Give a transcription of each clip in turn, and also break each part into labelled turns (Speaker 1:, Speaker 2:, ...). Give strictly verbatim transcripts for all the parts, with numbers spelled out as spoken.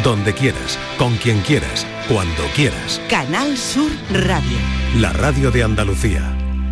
Speaker 1: donde quieras, con quien quieras, cuando quieras.
Speaker 2: Canal Sur Radio.
Speaker 1: La radio de Andalucía.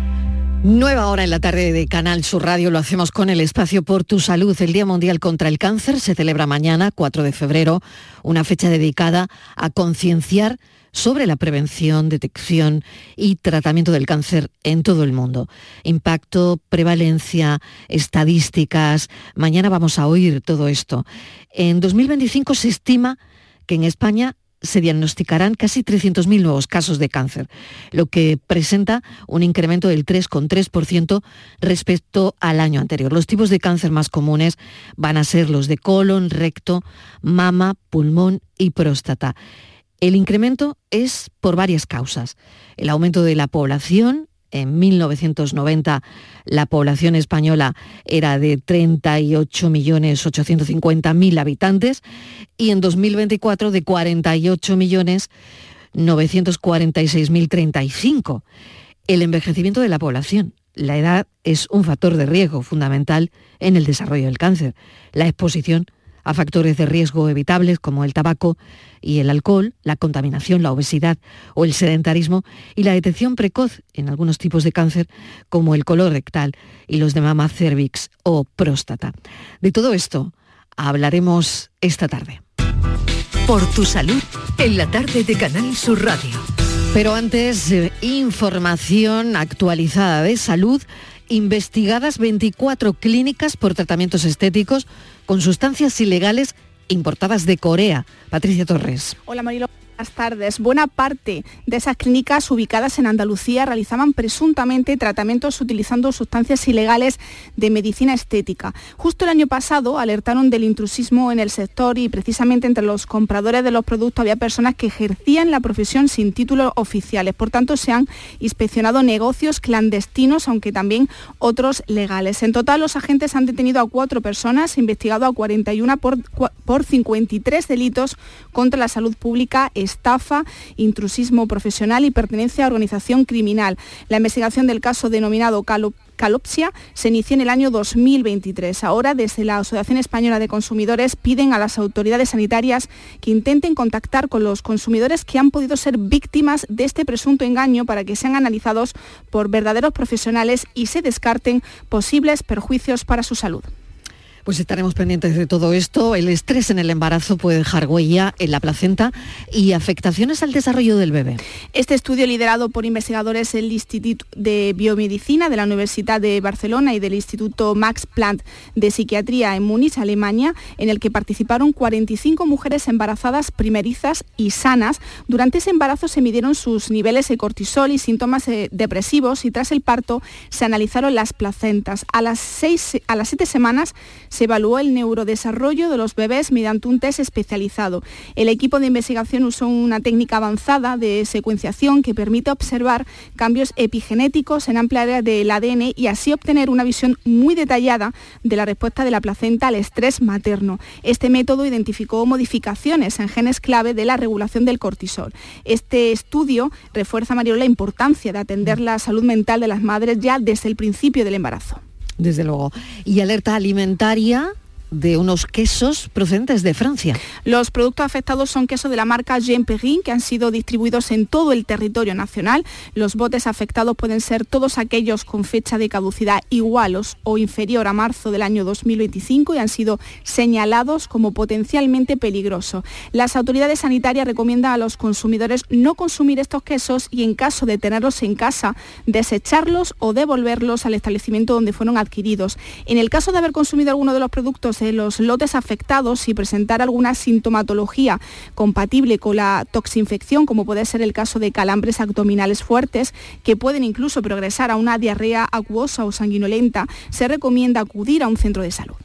Speaker 3: Nueva hora en la tarde de Canal Sur Radio, lo hacemos con el espacio Por tu Salud. El Día Mundial contra el Cáncer se celebra mañana, cuatro de febrero, una fecha dedicada a concienciar sobre la prevención, detección y tratamiento del cáncer en todo el mundo. Impacto, prevalencia, estadísticas. Mañana vamos a oír todo esto. En dos mil veinticinco se estima que en España se diagnosticarán casi trescientos mil nuevos casos de cáncer, lo que presenta un incremento del tres coma tres por ciento respecto al año anterior. Los tipos de cáncer más comunes van a ser los de colon, recto, mama, pulmón y próstata. El incremento es por varias causas. El aumento de la población. En mil novecientos noventa la población española era de treinta y ocho millones ochocientos cincuenta mil habitantes y en dos mil veinticuatro de cuarenta y ocho millones novecientos cuarenta y seis mil treinta y cinco. El envejecimiento de la población. La edad es un factor de riesgo fundamental en el desarrollo del cáncer. La exposición a factores de riesgo evitables como el tabaco y el alcohol, la contaminación, la obesidad o el sedentarismo y la detección precoz en algunos tipos de cáncer como el colorectal y los de mama, cervix o próstata. De todo esto hablaremos esta tarde.
Speaker 2: Por tu salud, en la tarde de Canal Sur Radio.
Speaker 3: Pero antes, eh, información actualizada de salud. Investigadas veinticuatro clínicas por tratamientos estéticos con sustancias ilegales importadas de Corea. Patricia Torres.
Speaker 4: Hola Marilo. Buenas tardes. Buena parte de esas clínicas ubicadas en Andalucía realizaban presuntamente tratamientos utilizando sustancias ilegales de medicina estética. Justo el año pasado alertaron del intrusismo en el sector y precisamente entre los compradores de los productos había personas que ejercían la profesión sin títulos oficiales. Por tanto, se han inspeccionado negocios clandestinos, aunque también otros legales. En total, los agentes han detenido a cuatro personas, investigado a cuarenta y uno por, por cincuenta y tres delitos contra la salud pública, estafa, intrusismo profesional y pertenencia a organización criminal. La investigación del caso denominado Calop Calopsia se inició en el año dos mil veintitrés. Ahora, desde la Asociación Española de Consumidores, piden a las autoridades sanitarias que intenten contactar con los consumidores que han podido ser víctimas de este presunto engaño para que sean analizados por verdaderos profesionales y se descarten posibles perjuicios para su salud.
Speaker 3: Pues estaremos pendientes de todo esto. El estrés en el embarazo puede dejar huella en la placenta y afectaciones al desarrollo del bebé.
Speaker 4: Este estudio, liderado por investigadores del Instituto de Biomedicina de la Universidad de Barcelona y del Instituto Max Planck de Psiquiatría en Múnich, Alemania, en el que participaron cuarenta y cinco mujeres embarazadas primerizas y sanas. Durante ese embarazo se midieron sus niveles de cortisol y síntomas depresivos y tras el parto se analizaron las placentas. A las, seis, a las siete semanas se evaluó el neurodesarrollo de los bebés mediante un test especializado. El equipo de investigación usó una técnica avanzada de secuenciación que permite observar cambios epigenéticos en amplia área del A D N y así obtener una visión muy detallada de la respuesta de la placenta al estrés materno. Este método identificó modificaciones en genes clave de la regulación del cortisol. Este estudio refuerza, Mariola, la importancia de atender la salud mental de las madres ya desde el principio del embarazo.
Speaker 3: Desde luego. Y alerta alimentaria de unos quesos procedentes de Francia.
Speaker 4: Los productos afectados son quesos de la marca Jean Perrin, que han sido distribuidos en todo el territorio nacional. Los botes afectados pueden ser todos aquellos con fecha de caducidad igual o inferior a marzo del año dos mil veinticinco y han sido señalados como potencialmente peligrosos. Las autoridades sanitarias recomiendan a los consumidores no consumir estos quesos y, en caso de tenerlos en casa, desecharlos o devolverlos al establecimiento donde fueron adquiridos. En el caso de haber consumido alguno de los productos de los lotes afectados y presentar alguna sintomatología compatible con la toxinfección, como puede ser el caso de calambres abdominales fuertes, que pueden incluso progresar a una diarrea acuosa o sanguinolenta, se recomienda acudir a un centro de salud.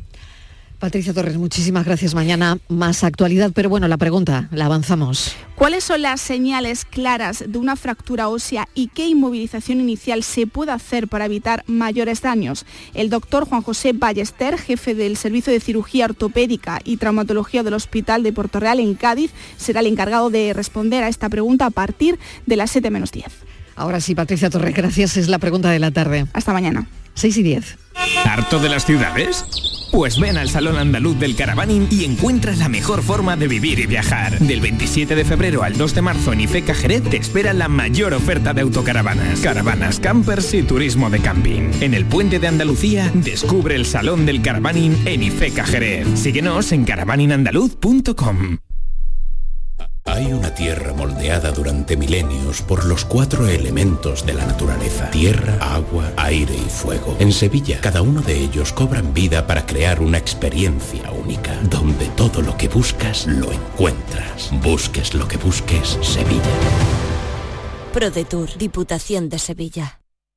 Speaker 3: Patricia Torres, muchísimas gracias. Mañana más actualidad, pero bueno, la pregunta, la avanzamos.
Speaker 4: ¿Cuáles son las señales claras de una fractura ósea y qué inmovilización inicial se puede hacer para evitar mayores daños? El doctor Juan José Ballester, jefe del Servicio de Cirugía Ortopédica y Traumatología del Hospital de Puerto Real en Cádiz, será el encargado de responder a esta pregunta a partir de las siete menos diez.
Speaker 3: Ahora sí, Patricia Torres, gracias. Es la pregunta de la tarde.
Speaker 4: Hasta mañana.
Speaker 3: seis y diez.
Speaker 5: ¿Harto de las ciudades? Pues ven al Salón Andaluz del Caravaning y encuentras la mejor forma de vivir y viajar. Del veintisiete de febrero al dos de marzo en Ifeca Jerez te espera la mayor oferta de autocaravanas, caravanas, campers y turismo de camping. En el Puente de Andalucía, descubre el Salón del Caravaning en Ifeca Jerez. Síguenos en caravaning andaluz punto com.
Speaker 1: Hay una tierra moldeada durante milenios por los cuatro elementos de la naturaleza: tierra, agua, aire y fuego. En Sevilla, cada uno de ellos cobran vida para crear una experiencia única, donde todo lo que buscas lo encuentras. Busques lo que busques, Sevilla.
Speaker 6: ProDetour, Diputación de Sevilla.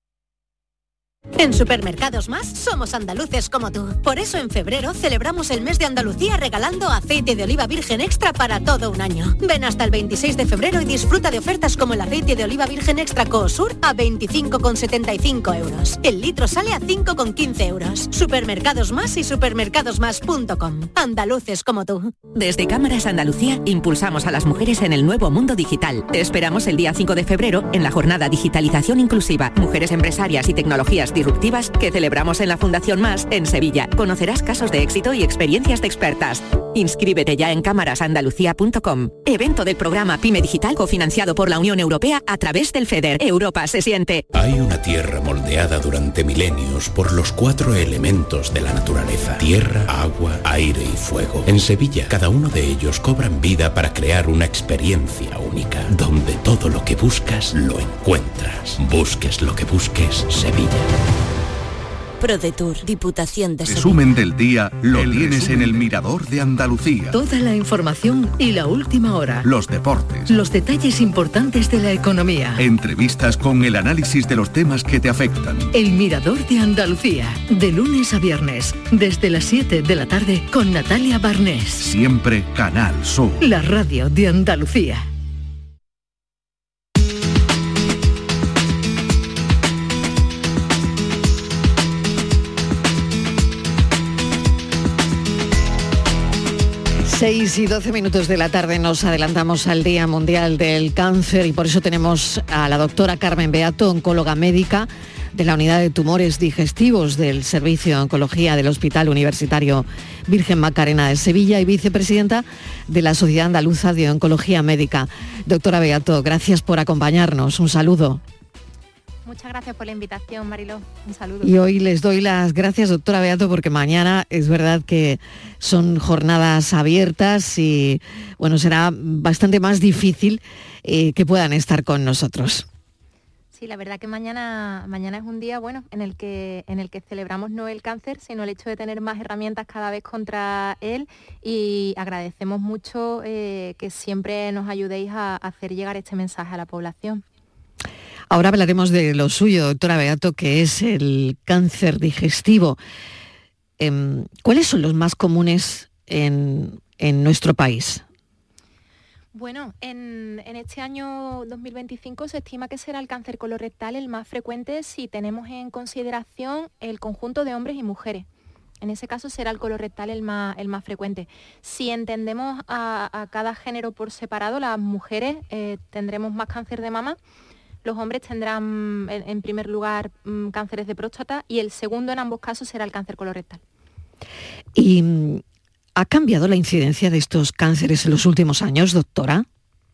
Speaker 7: En Supermercados Más somos andaluces como tú. Por eso en febrero celebramos el mes de Andalucía regalando aceite de oliva virgen extra para todo un año. Ven hasta el veintiséis de febrero y disfruta de ofertas como el aceite de oliva virgen extra Coosur a veinticinco con setenta y cinco euros. El litro sale a cinco con quince euros. Supermercados Más y supermercados más punto com. Andaluces como tú.
Speaker 8: Desde Cámaras Andalucía impulsamos a las mujeres en el nuevo mundo digital. Te esperamos el día cinco de febrero en la jornada Digitalización Inclusiva, Mujeres Empresarias y Tecnologías Disruptivas que celebramos en la Fundación Más en Sevilla. Conocerás casos de éxito y experiencias de expertas. Inscríbete ya en cámaras andalucía punto com. Evento del programa PYME Digital cofinanciado por la Unión Europea a través del FEDER. Europa se siente.
Speaker 1: Hay una tierra moldeada durante milenios por los cuatro elementos de la naturaleza: tierra, agua, aire y fuego. En Sevilla, cada uno de ellos cobran vida para crear una experiencia única, donde todo lo que buscas lo encuentras. Busques lo que busques, Sevilla.
Speaker 6: ProDetour, Diputación de Sevilla.
Speaker 9: Resumen del día lo tienes en el Mirador de Andalucía.
Speaker 2: Toda la información y la última hora.
Speaker 9: Los deportes.
Speaker 2: Los detalles importantes de la economía.
Speaker 9: Entrevistas con el análisis de los temas que te afectan.
Speaker 2: El Mirador de Andalucía. De lunes a viernes, desde las siete de la tarde, con Natalia Barnés.
Speaker 9: Siempre Canal Sur.
Speaker 2: La radio de Andalucía.
Speaker 3: seis y doce minutos de la tarde nos adelantamos al Día Mundial del Cáncer y por eso tenemos a la doctora Carmen Beato, oncóloga médica de la Unidad de Tumores Digestivos del Servicio de Oncología del Hospital Universitario Virgen Macarena de Sevilla y vicepresidenta de la Sociedad Andaluza de Oncología Médica. Doctora Beato, gracias por acompañarnos. Un saludo.
Speaker 10: Muchas gracias por la invitación, Mariló. Un saludo.
Speaker 3: Y hoy les doy las gracias, doctora Beato, porque mañana es verdad que son jornadas abiertas y bueno, será bastante más difícil eh, que puedan estar con nosotros.
Speaker 10: Sí, la verdad que mañana, mañana es un día bueno en el que en el que celebramos no el cáncer, sino el hecho de tener más herramientas cada vez contra él y agradecemos mucho eh, que siempre nos ayudéis a hacer llegar este mensaje a la población.
Speaker 3: Ahora hablaremos de lo suyo, doctora Beato, que es el cáncer digestivo. Eh, ¿Cuáles son los más comunes en, en nuestro país?
Speaker 10: Bueno, en, en este año dos mil veinticinco se estima que será el cáncer colorectal el más frecuente si tenemos en consideración el conjunto de hombres y mujeres. En ese caso será el colorectal el más, el más frecuente. Si entendemos a, a cada género por separado, las mujeres eh, tendremos más cáncer de mama. Los hombres tendrán, en, en primer lugar, mmm, cánceres de próstata y el segundo en ambos casos será el cáncer colorectal.
Speaker 3: ¿Y ha cambiado la incidencia de estos cánceres en los últimos años, doctora?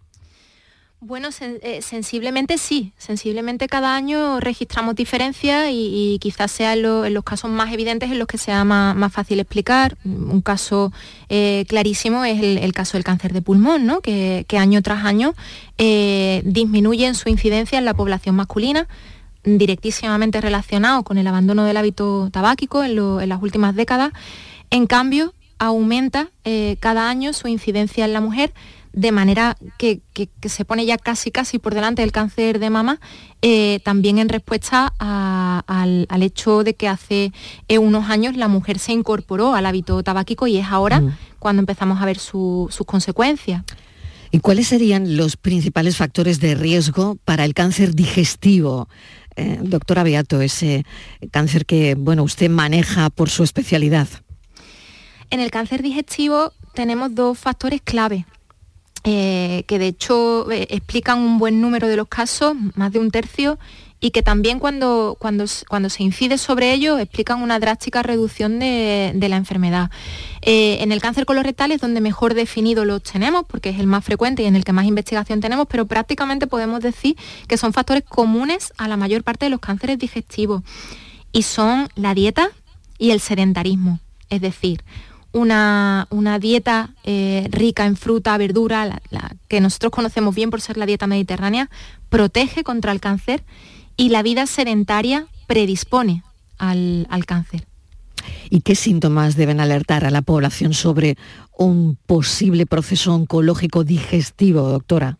Speaker 10: Bueno, sen, eh, sensiblemente sí. Sensiblemente cada año registramos diferencias y, y quizás sea en, lo, en los casos más evidentes en los que sea más, más fácil explicar. Un caso eh, clarísimo es el, el caso del cáncer de pulmón, ¿no? que, que año tras año eh, disminuye en su incidencia en la población masculina, directísimamente relacionado con el abandono del hábito tabáquico en, lo, en las últimas décadas. En cambio, aumenta eh, cada año su incidencia en la mujer, de manera que, que, que se pone ya casi casi por delante del cáncer de mama, eh, también en respuesta a, al, al hecho de que hace eh, unos años la mujer se incorporó al hábito tabáquico y es ahora mm. cuando empezamos a ver su, sus consecuencias.
Speaker 3: ¿Y cuáles serían los principales factores de riesgo para el cáncer digestivo? Eh, doctora Beato, ese cáncer que bueno, usted maneja por su especialidad.
Speaker 10: En el cáncer digestivo tenemos dos factores clave. Eh, que de hecho eh, explican un buen número de los casos, más de un tercio, y que también cuando, cuando, cuando se incide sobre ello explican una drástica reducción de, de la enfermedad. Eh, en el cáncer colorectal es donde mejor definido los tenemos, porque es el más frecuente y en el que más investigación tenemos, pero prácticamente podemos decir que son factores comunes a la mayor parte de los cánceres digestivos, y son la dieta y el sedentarismo, es decir, Una, una dieta eh, rica en fruta, verdura, la, la que nosotros conocemos bien por ser la dieta mediterránea, protege contra el cáncer, y la vida sedentaria predispone al, al cáncer.
Speaker 3: ¿Y qué síntomas deben alertar a la población sobre un posible proceso oncológico digestivo, doctora?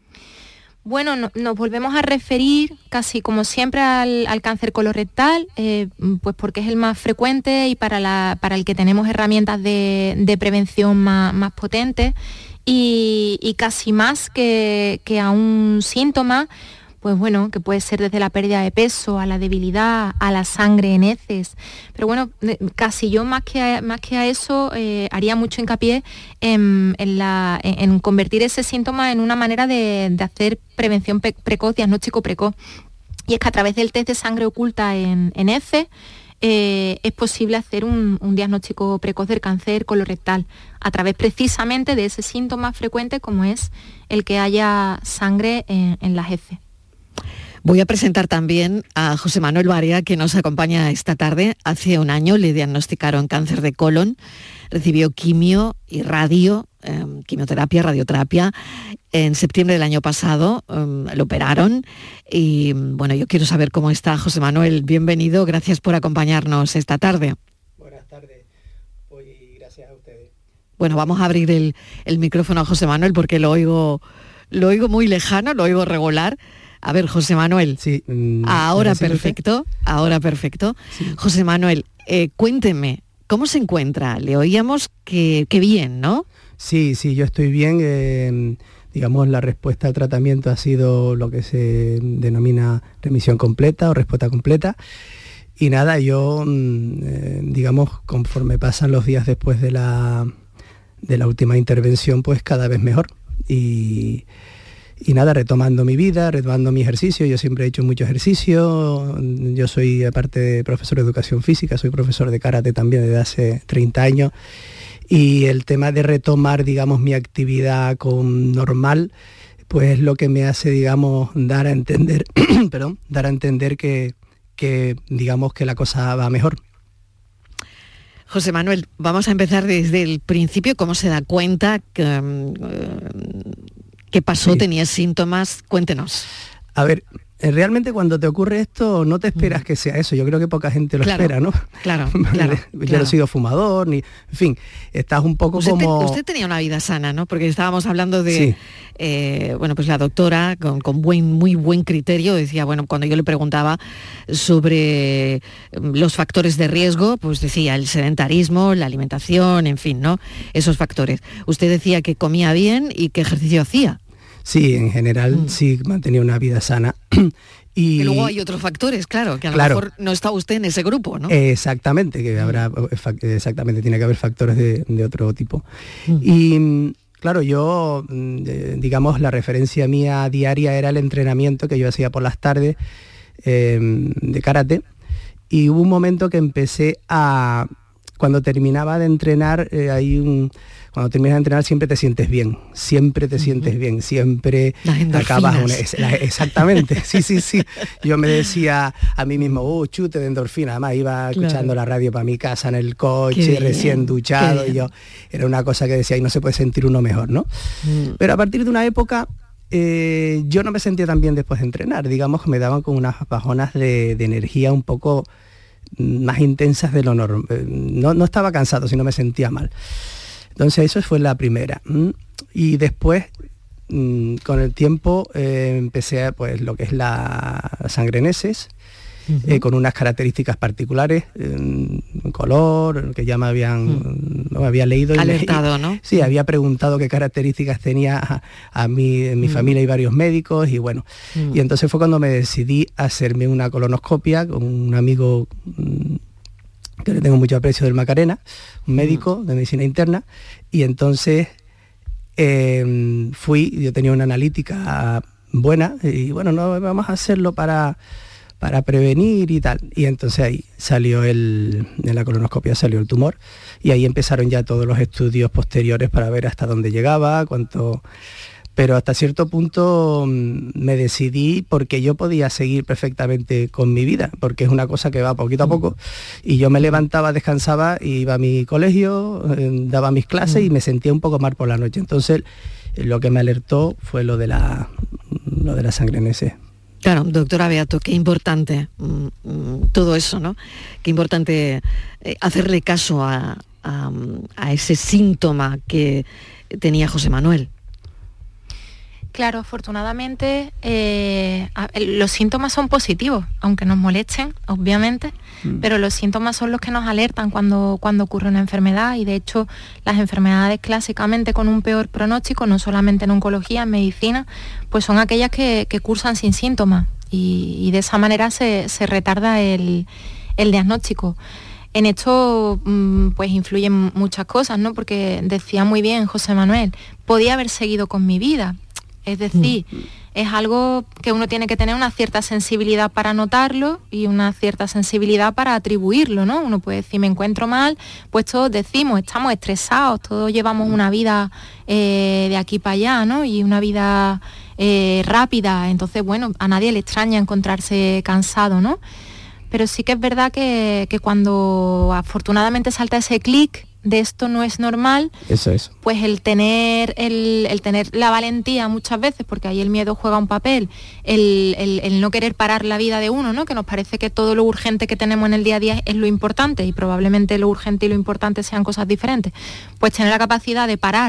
Speaker 10: Bueno, no, nos volvemos a referir casi como siempre al, al cáncer colorectal, eh, pues porque es el más frecuente y para, la, para el que tenemos herramientas de, de prevención más, más potentes, y, y casi más que, que a un síntoma, pues bueno, que puede ser desde la pérdida de peso, a la debilidad, a la sangre en heces. Pero bueno, casi yo más que a, más que a eso eh, haría mucho hincapié en, en, la, en convertir ese síntoma en una manera de, de hacer prevención pre- precoz, diagnóstico precoz. Y es que a través del test de sangre oculta en, en heces eh, es posible hacer un, un diagnóstico precoz del cáncer colorectal, a través precisamente de ese síntoma frecuente como es el que haya sangre en, en las heces.
Speaker 3: Voy a presentar también a José Manuel Barea, que nos acompaña esta tarde. Hace un año le diagnosticaron cáncer de colon, recibió quimio y radio, eh, quimioterapia, radioterapia. En septiembre del año pasado eh, lo operaron y bueno, yo quiero saber cómo está José Manuel. Bienvenido, gracias por acompañarnos esta tarde.
Speaker 11: Buenas tardes, pues, gracias a ustedes.
Speaker 3: Bueno, vamos a abrir el, el micrófono a José Manuel porque lo oigo, lo oigo muy lejano, lo oigo regular. A ver, José Manuel,
Speaker 11: sí, mmm,
Speaker 3: ahora perfecto, ahora perfecto. Sí. José Manuel, eh, cuénteme, ¿cómo se encuentra? Le oíamos que, que bien, ¿no?
Speaker 11: Sí, sí, yo estoy bien. Eh, digamos, la respuesta al tratamiento ha sido lo que se denomina remisión completa o respuesta completa. Y nada, yo, eh, digamos, conforme pasan los días después de la, de la última intervención, pues cada vez mejor. Y... Y nada, retomando mi vida, retomando mi ejercicio. Yo siempre he hecho mucho ejercicio. Yo soy, aparte de profesor de educación física, soy profesor de karate también desde hace treinta años. Y el tema de retomar, digamos, mi actividad con normal, pues es lo que me hace, digamos, dar a entender, perdón, dar a entender que, que, digamos, que la cosa va mejor.
Speaker 3: José Manuel, vamos a empezar desde el principio. ¿Cómo se da cuenta que... Um, ¿Qué pasó? Sí. ¿Tenías síntomas? Cuéntenos.
Speaker 11: A ver, realmente cuando te ocurre esto no te esperas mm. que sea eso. Yo creo que poca gente lo
Speaker 3: claro,
Speaker 11: espera, ¿no?
Speaker 3: Claro, claro.
Speaker 11: Yo
Speaker 3: claro.
Speaker 11: no he sido fumador, ni... En fin, estás un poco
Speaker 3: usted
Speaker 11: como...
Speaker 3: Te, usted tenía una vida sana, ¿no? Porque estábamos hablando de...
Speaker 11: Sí.
Speaker 3: Eh, bueno, pues la doctora, con, con buen, muy buen criterio, decía, bueno, cuando yo le preguntaba sobre los factores de riesgo, pues decía el sedentarismo, la alimentación, en fin, ¿no? Esos factores. Usted decía que comía bien y qué ejercicio hacía.
Speaker 11: Sí, en general mm. sí mantenía una vida sana. Y,
Speaker 3: y luego hay otros factores, claro, que a
Speaker 11: claro,
Speaker 3: lo mejor no está usted en ese grupo, ¿no?
Speaker 11: Exactamente, que habrá, exactamente, tiene que haber factores de, de otro tipo. Mm. Y claro, yo, digamos, la referencia mía diaria era el entrenamiento que yo hacía por las tardes eh, de karate. Y hubo un momento que empecé a, cuando terminaba de entrenar, eh, hay un... Cuando terminas de entrenar siempre te sientes bien, siempre te uh-huh. sientes bien, siempre acabas... Una, es, la, exactamente, sí, sí, sí. Yo me decía a mí mismo, oh, chute de endorfina, además iba escuchando claro. la radio para mi casa en el coche, recién duchado, y yo, era una cosa que decía, y no se puede sentir uno mejor, ¿no? Uh-huh. Pero a partir de una época, eh, yo no me sentía tan bien después de entrenar, digamos que me daban como unas bajonas de, de energía un poco más intensas de lo normal. No, no estaba cansado, sino me sentía mal. Entonces eso fue la primera. Y después, con el tiempo, eh, empecé a, pues, lo que es la sangre en heces, uh-huh. eh, con unas características particulares, eh, color, que ya me habían uh-huh. no, había leído.
Speaker 3: Alertado,
Speaker 11: y,
Speaker 3: ¿no?
Speaker 11: Sí, uh-huh. había preguntado qué características tenía a, a mí, en mi uh-huh. familia y varios médicos, y bueno. Uh-huh. Y entonces fue cuando me decidí a hacerme una colonoscopia con un amigo... que le tengo mucho aprecio, del Macarena, un médico mm. de medicina interna, y entonces eh, fui, yo tenía una analítica buena, y bueno, no vamos a hacerlo para, para prevenir y tal. Y entonces ahí salió el, en la colonoscopia salió el tumor, y ahí empezaron ya todos los estudios posteriores para ver hasta dónde llegaba, cuánto... Pero hasta cierto punto me decidí porque yo podía seguir perfectamente con mi vida, porque es una cosa que va poquito a poco, y yo me levantaba, descansaba, iba a mi colegio, daba mis clases y me sentía un poco mal por la noche. Entonces lo que me alertó fue lo de la, lo de la sangre en ese.
Speaker 3: Claro, doctora Beato, qué importante mm, todo eso, ¿no? Qué importante eh, hacerle caso a, a, a ese síntoma que tenía José Manuel.
Speaker 10: Claro, afortunadamente eh, los síntomas son positivos, aunque nos molesten, obviamente, mm. pero los síntomas son los que nos alertan cuando, cuando ocurre una enfermedad, y de hecho las enfermedades clásicamente con un peor pronóstico, no solamente en oncología, en medicina, pues son aquellas que, que cursan sin síntomas, y, y de esa manera se, se retarda el, el diagnóstico. En esto pues influyen muchas cosas, ¿no? Porque decía muy bien José Manuel, podía haber seguido con mi vida. Es decir, mm. es algo que uno tiene que tener una cierta sensibilidad para notarlo y una cierta sensibilidad para atribuirlo, ¿no? Uno puede decir, me encuentro mal, pues todos decimos, estamos estresados, todos llevamos una vida eh, de aquí para allá, ¿no? Y una vida eh, rápida, entonces, bueno, a nadie le extraña encontrarse cansado, ¿no? Pero sí que es verdad que, que cuando afortunadamente salta ese clic, de esto no es normal,
Speaker 11: eso es.
Speaker 10: Pues el tener, el, el tener la valentía muchas veces, porque ahí el miedo juega un papel, el, el, el no querer parar la vida de uno, ¿no? Que nos parece que todo lo urgente que tenemos en el día a día es lo importante, y probablemente lo urgente y lo importante sean cosas diferentes. Pues tener la capacidad de parar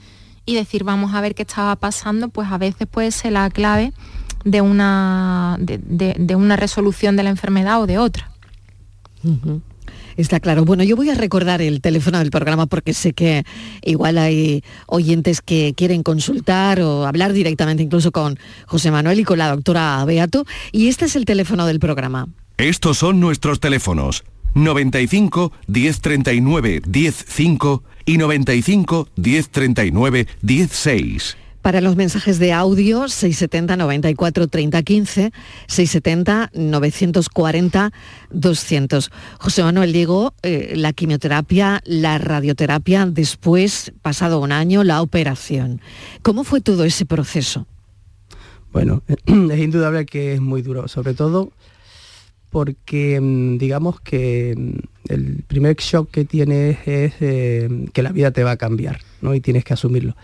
Speaker 10: y decir, vamos a ver qué estaba pasando, pues a veces puede ser la clave de una, de, de, de una resolución de la enfermedad o de otra.
Speaker 3: Uh-huh. Está claro. Bueno, yo voy a recordar el teléfono del programa porque sé que igual hay oyentes que quieren consultar o hablar directamente incluso con José Manuel y con la doctora Beato. Y este es el teléfono del programa.
Speaker 9: Estos son nuestros teléfonos. noventa y cinco, diez treinta y nueve, diez cinco y noventa y cinco, diez treinta y nueve, diez seis.
Speaker 3: Para los mensajes de audio, seiscientos setenta, noventa y cuatro, treinta, quince, seiscientos setenta, novecientos cuarenta, doscientos. José Manuel, llegó eh, la quimioterapia, la radioterapia, después, pasado un año, la operación. ¿Cómo fue todo ese proceso?
Speaker 11: Bueno, es indudable que es muy duro, sobre todo porque digamos que el primer shock que tienes es eh, que la vida te va a cambiar, ¿no? Y tienes que asumirlo.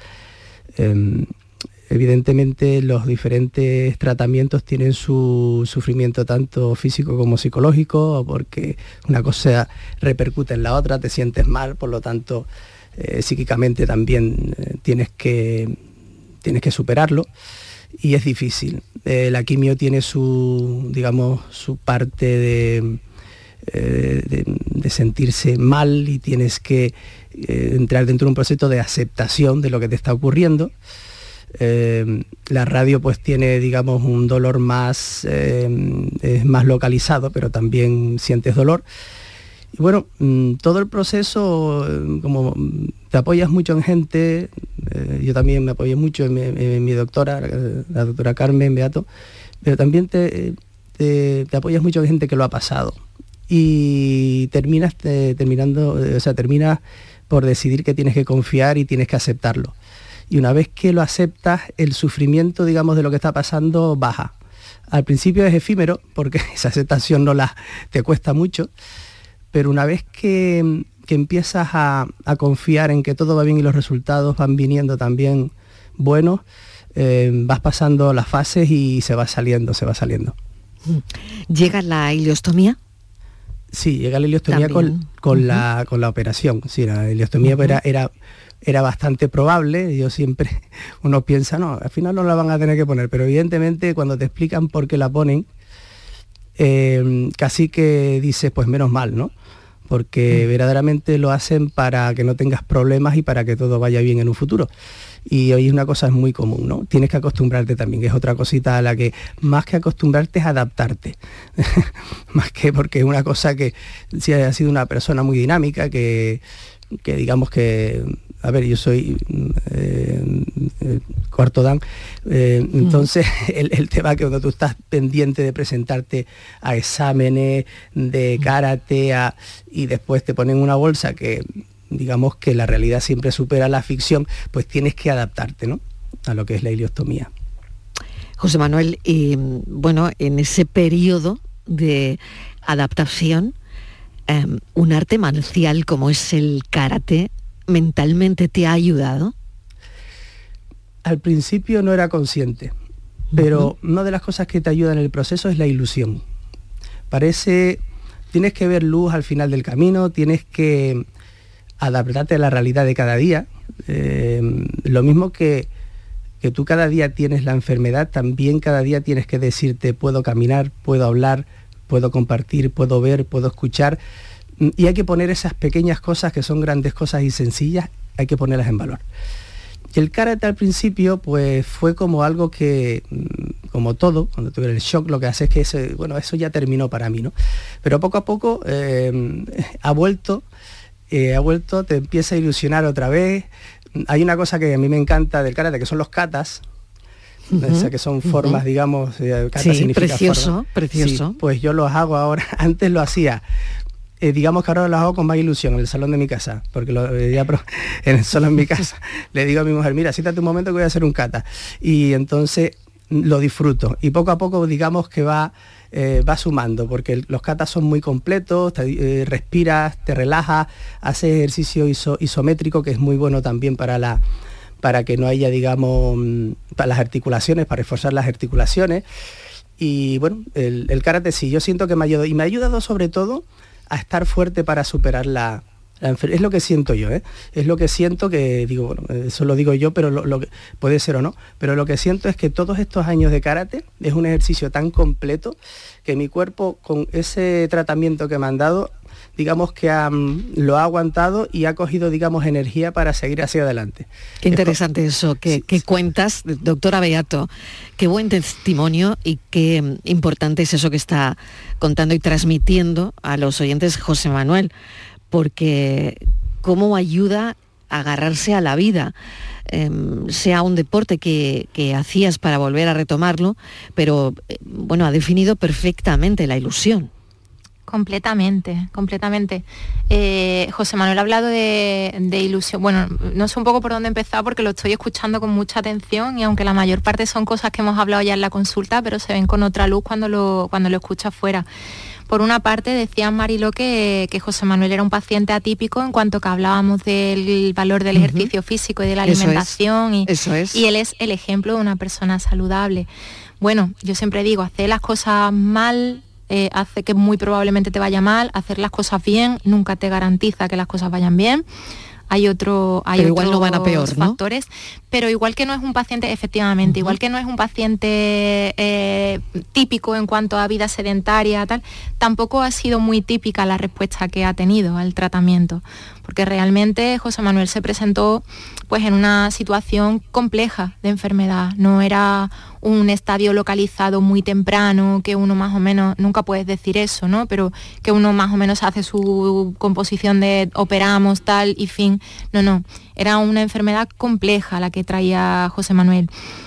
Speaker 11: Eh, evidentemente los diferentes tratamientos tienen su sufrimiento tanto físico como psicológico, porque una cosa repercute en la otra, te sientes mal, por lo tanto eh, psíquicamente también eh, tienes que, tienes que superarlo, y es difícil. Eh, la quimio tiene su, digamos, su parte de, eh, de, de sentirse mal, y tienes que Eh, entrar dentro de un proceso de aceptación de lo que te está ocurriendo. Eh, la radio pues tiene, digamos, un dolor más, eh, es más localizado, pero también sientes dolor. Y bueno, mmm, todo el proceso, eh, como te apoyas mucho en gente, eh, yo también me apoyé mucho en mi, en mi doctora, la doctora Carmen Beato, pero también te, te, te apoyas mucho en gente que lo ha pasado. Y terminas te, terminando, o sea, terminas por decidir que tienes que confiar y tienes que aceptarlo. Y una vez que lo aceptas, el sufrimiento, digamos, de lo que está pasando baja. Al principio es efímero, porque esa aceptación no la, te cuesta mucho, pero una vez que, que empiezas a, a confiar en que todo va bien y los resultados van viniendo también buenos, eh, vas pasando las fases y se va saliendo, se va saliendo.
Speaker 3: ¿Llega la ileostomía?
Speaker 11: Sí, llega la ileostomía con, con, uh-huh. la, con la operación. Sí, la ileostomía uh-huh. era, era, era bastante probable. Yo siempre, uno piensa, no, al final no la van a tener que poner, pero evidentemente cuando te explican por qué la ponen, eh, casi que dices, pues menos mal, ¿no? Porque uh-huh. verdaderamente lo hacen para que no tengas problemas y para que todo vaya bien en un futuro. Y hoy es una cosa muy común, ¿no? Tienes que acostumbrarte también, que es otra cosita a la que más que acostumbrarte es adaptarte. Más que porque es una cosa que si has sido una persona muy dinámica, que, que digamos que, a ver, yo soy eh, eh, cuarto dan. Eh, mm. Entonces, el, el tema que cuando tú estás pendiente de presentarte a exámenes de karate a, y después te ponen una bolsa que, digamos que la realidad siempre supera la ficción, pues tienes que adaptarte, ¿no?, a lo que es la ileostomía.
Speaker 3: José Manuel, y bueno, en ese periodo de adaptación, eh, un arte marcial como es el karate, ¿mentalmente te ha ayudado?
Speaker 11: Al principio no era consciente, pero uh-huh. una de las cosas que te ayuda en el proceso es la ilusión. Parece, tienes que ver luz al final del camino, tienes que adaptarte a la realidad de cada día. Eh, lo mismo que que tú cada día tienes la enfermedad, también cada día tienes que decirte, puedo caminar, puedo hablar, puedo compartir, puedo ver, puedo escuchar, y hay que poner esas pequeñas cosas que son grandes cosas y sencillas, hay que ponerlas en valor. Y el karate al principio pues fue como algo que, como todo, cuando tuve el shock, lo que hace es que ese, bueno, eso ya terminó para mí, ¿no? Pero poco a poco eh, ha vuelto, eh, ha vuelto, te empieza a ilusionar otra vez. Hay una cosa que a mí me encanta del karate, que son los katas, uh-huh, o sea, que son formas, uh-huh. digamos, eh, kata
Speaker 3: sí,
Speaker 11: significa
Speaker 3: precioso,
Speaker 11: forma.
Speaker 3: precioso.
Speaker 11: Sí, pues yo los hago ahora, antes lo hacía, eh, digamos que ahora los hago con más ilusión en el salón de mi casa, porque lo, eh, ya en el salón de mi casa le digo a mi mujer, mira, siéntate un momento que voy a hacer un kata, y entonces lo disfruto, y poco a poco digamos que va... Eh, va sumando, porque el, los katas son muy completos, te, eh, respiras, te relajas, haces ejercicio iso, isométrico, que es muy bueno también para, la, para que no haya, digamos, para las articulaciones, para reforzar las articulaciones. Y bueno, el, el karate sí, yo siento que me ha ayudado, y me ha ayudado sobre todo a estar fuerte para superar la... Es lo que siento yo, ¿eh? Es lo que siento que, digo, bueno, eso lo digo yo, pero lo, lo que puede ser o no, pero lo que siento es que todos estos años de karate es un ejercicio tan completo que mi cuerpo, con ese tratamiento que me han dado, digamos que um, lo ha aguantado y ha cogido, digamos, energía para seguir hacia adelante.
Speaker 3: Qué interesante es eso que, sí, que sí. cuentas, doctora Beato. Qué buen testimonio y qué importante es eso que está contando y transmitiendo a los oyentes José Manuel, porque cómo ayuda a agarrarse a la vida, eh, sea un deporte que, que hacías para volver a retomarlo, pero eh, bueno, ha definido perfectamente la ilusión.
Speaker 10: Completamente, completamente. Eh, José Manuel ha hablado de, de ilusión. Bueno, no sé un poco por dónde empezar porque lo estoy escuchando con mucha atención y aunque la mayor parte son cosas que hemos hablado ya en la consulta, pero se ven con otra luz cuando lo, cuando lo escuchas fuera. Por una parte, decía Mariló que, que José Manuel era un paciente atípico en cuanto que hablábamos del valor del uh-huh. ejercicio físico y de la alimentación.
Speaker 3: Eso es.
Speaker 10: Y,
Speaker 3: Eso es.
Speaker 10: y él es el ejemplo de una persona saludable. Bueno, yo siempre digo, hacer las cosas mal eh, hace que muy probablemente te vaya mal, hacer las cosas bien nunca te garantiza que las cosas vayan bien. Hay otro, hay
Speaker 3: pero
Speaker 10: otros
Speaker 3: igual no van a peor, ¿no?
Speaker 10: factores, pero igual que no es un paciente, efectivamente, uh-huh. igual que no es un paciente eh, típico en cuanto a vida sedentaria, tal, tampoco ha sido muy típica la respuesta que ha tenido al tratamiento, porque realmente José Manuel se presentó pues en una situación compleja de enfermedad, no era un estadio localizado muy temprano, que uno más o menos, nunca puedes decir eso, ¿no? Pero que uno más o menos hace su composición de operamos, tal, y fin. No, no, era una enfermedad compleja la que traía José Manuel.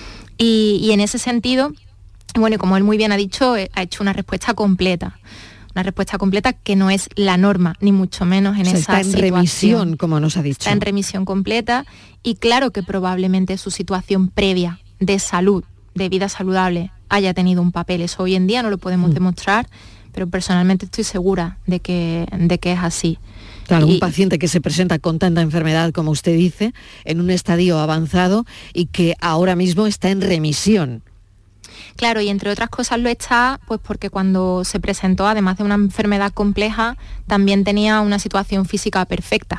Speaker 10: Y, y en ese sentido, bueno, y como él muy bien ha dicho, ha hecho una respuesta completa. Una respuesta completa que no es la norma, ni mucho menos en o sea, esa
Speaker 3: está en
Speaker 10: situación.
Speaker 3: remisión, como nos ha dicho.
Speaker 10: Está en remisión completa y claro que probablemente su situación previa de salud, de vida saludable, haya tenido un papel. Eso hoy en día no lo podemos mm. demostrar, pero personalmente estoy segura de que, de que es así.
Speaker 3: Claro,
Speaker 10: y,
Speaker 3: un paciente que se presenta con tanta enfermedad, como usted dice, en un estadio avanzado y que ahora mismo está en remisión.
Speaker 10: Claro, y entre otras cosas lo está, pues porque cuando se presentó, además de una enfermedad compleja, también tenía una situación física perfecta.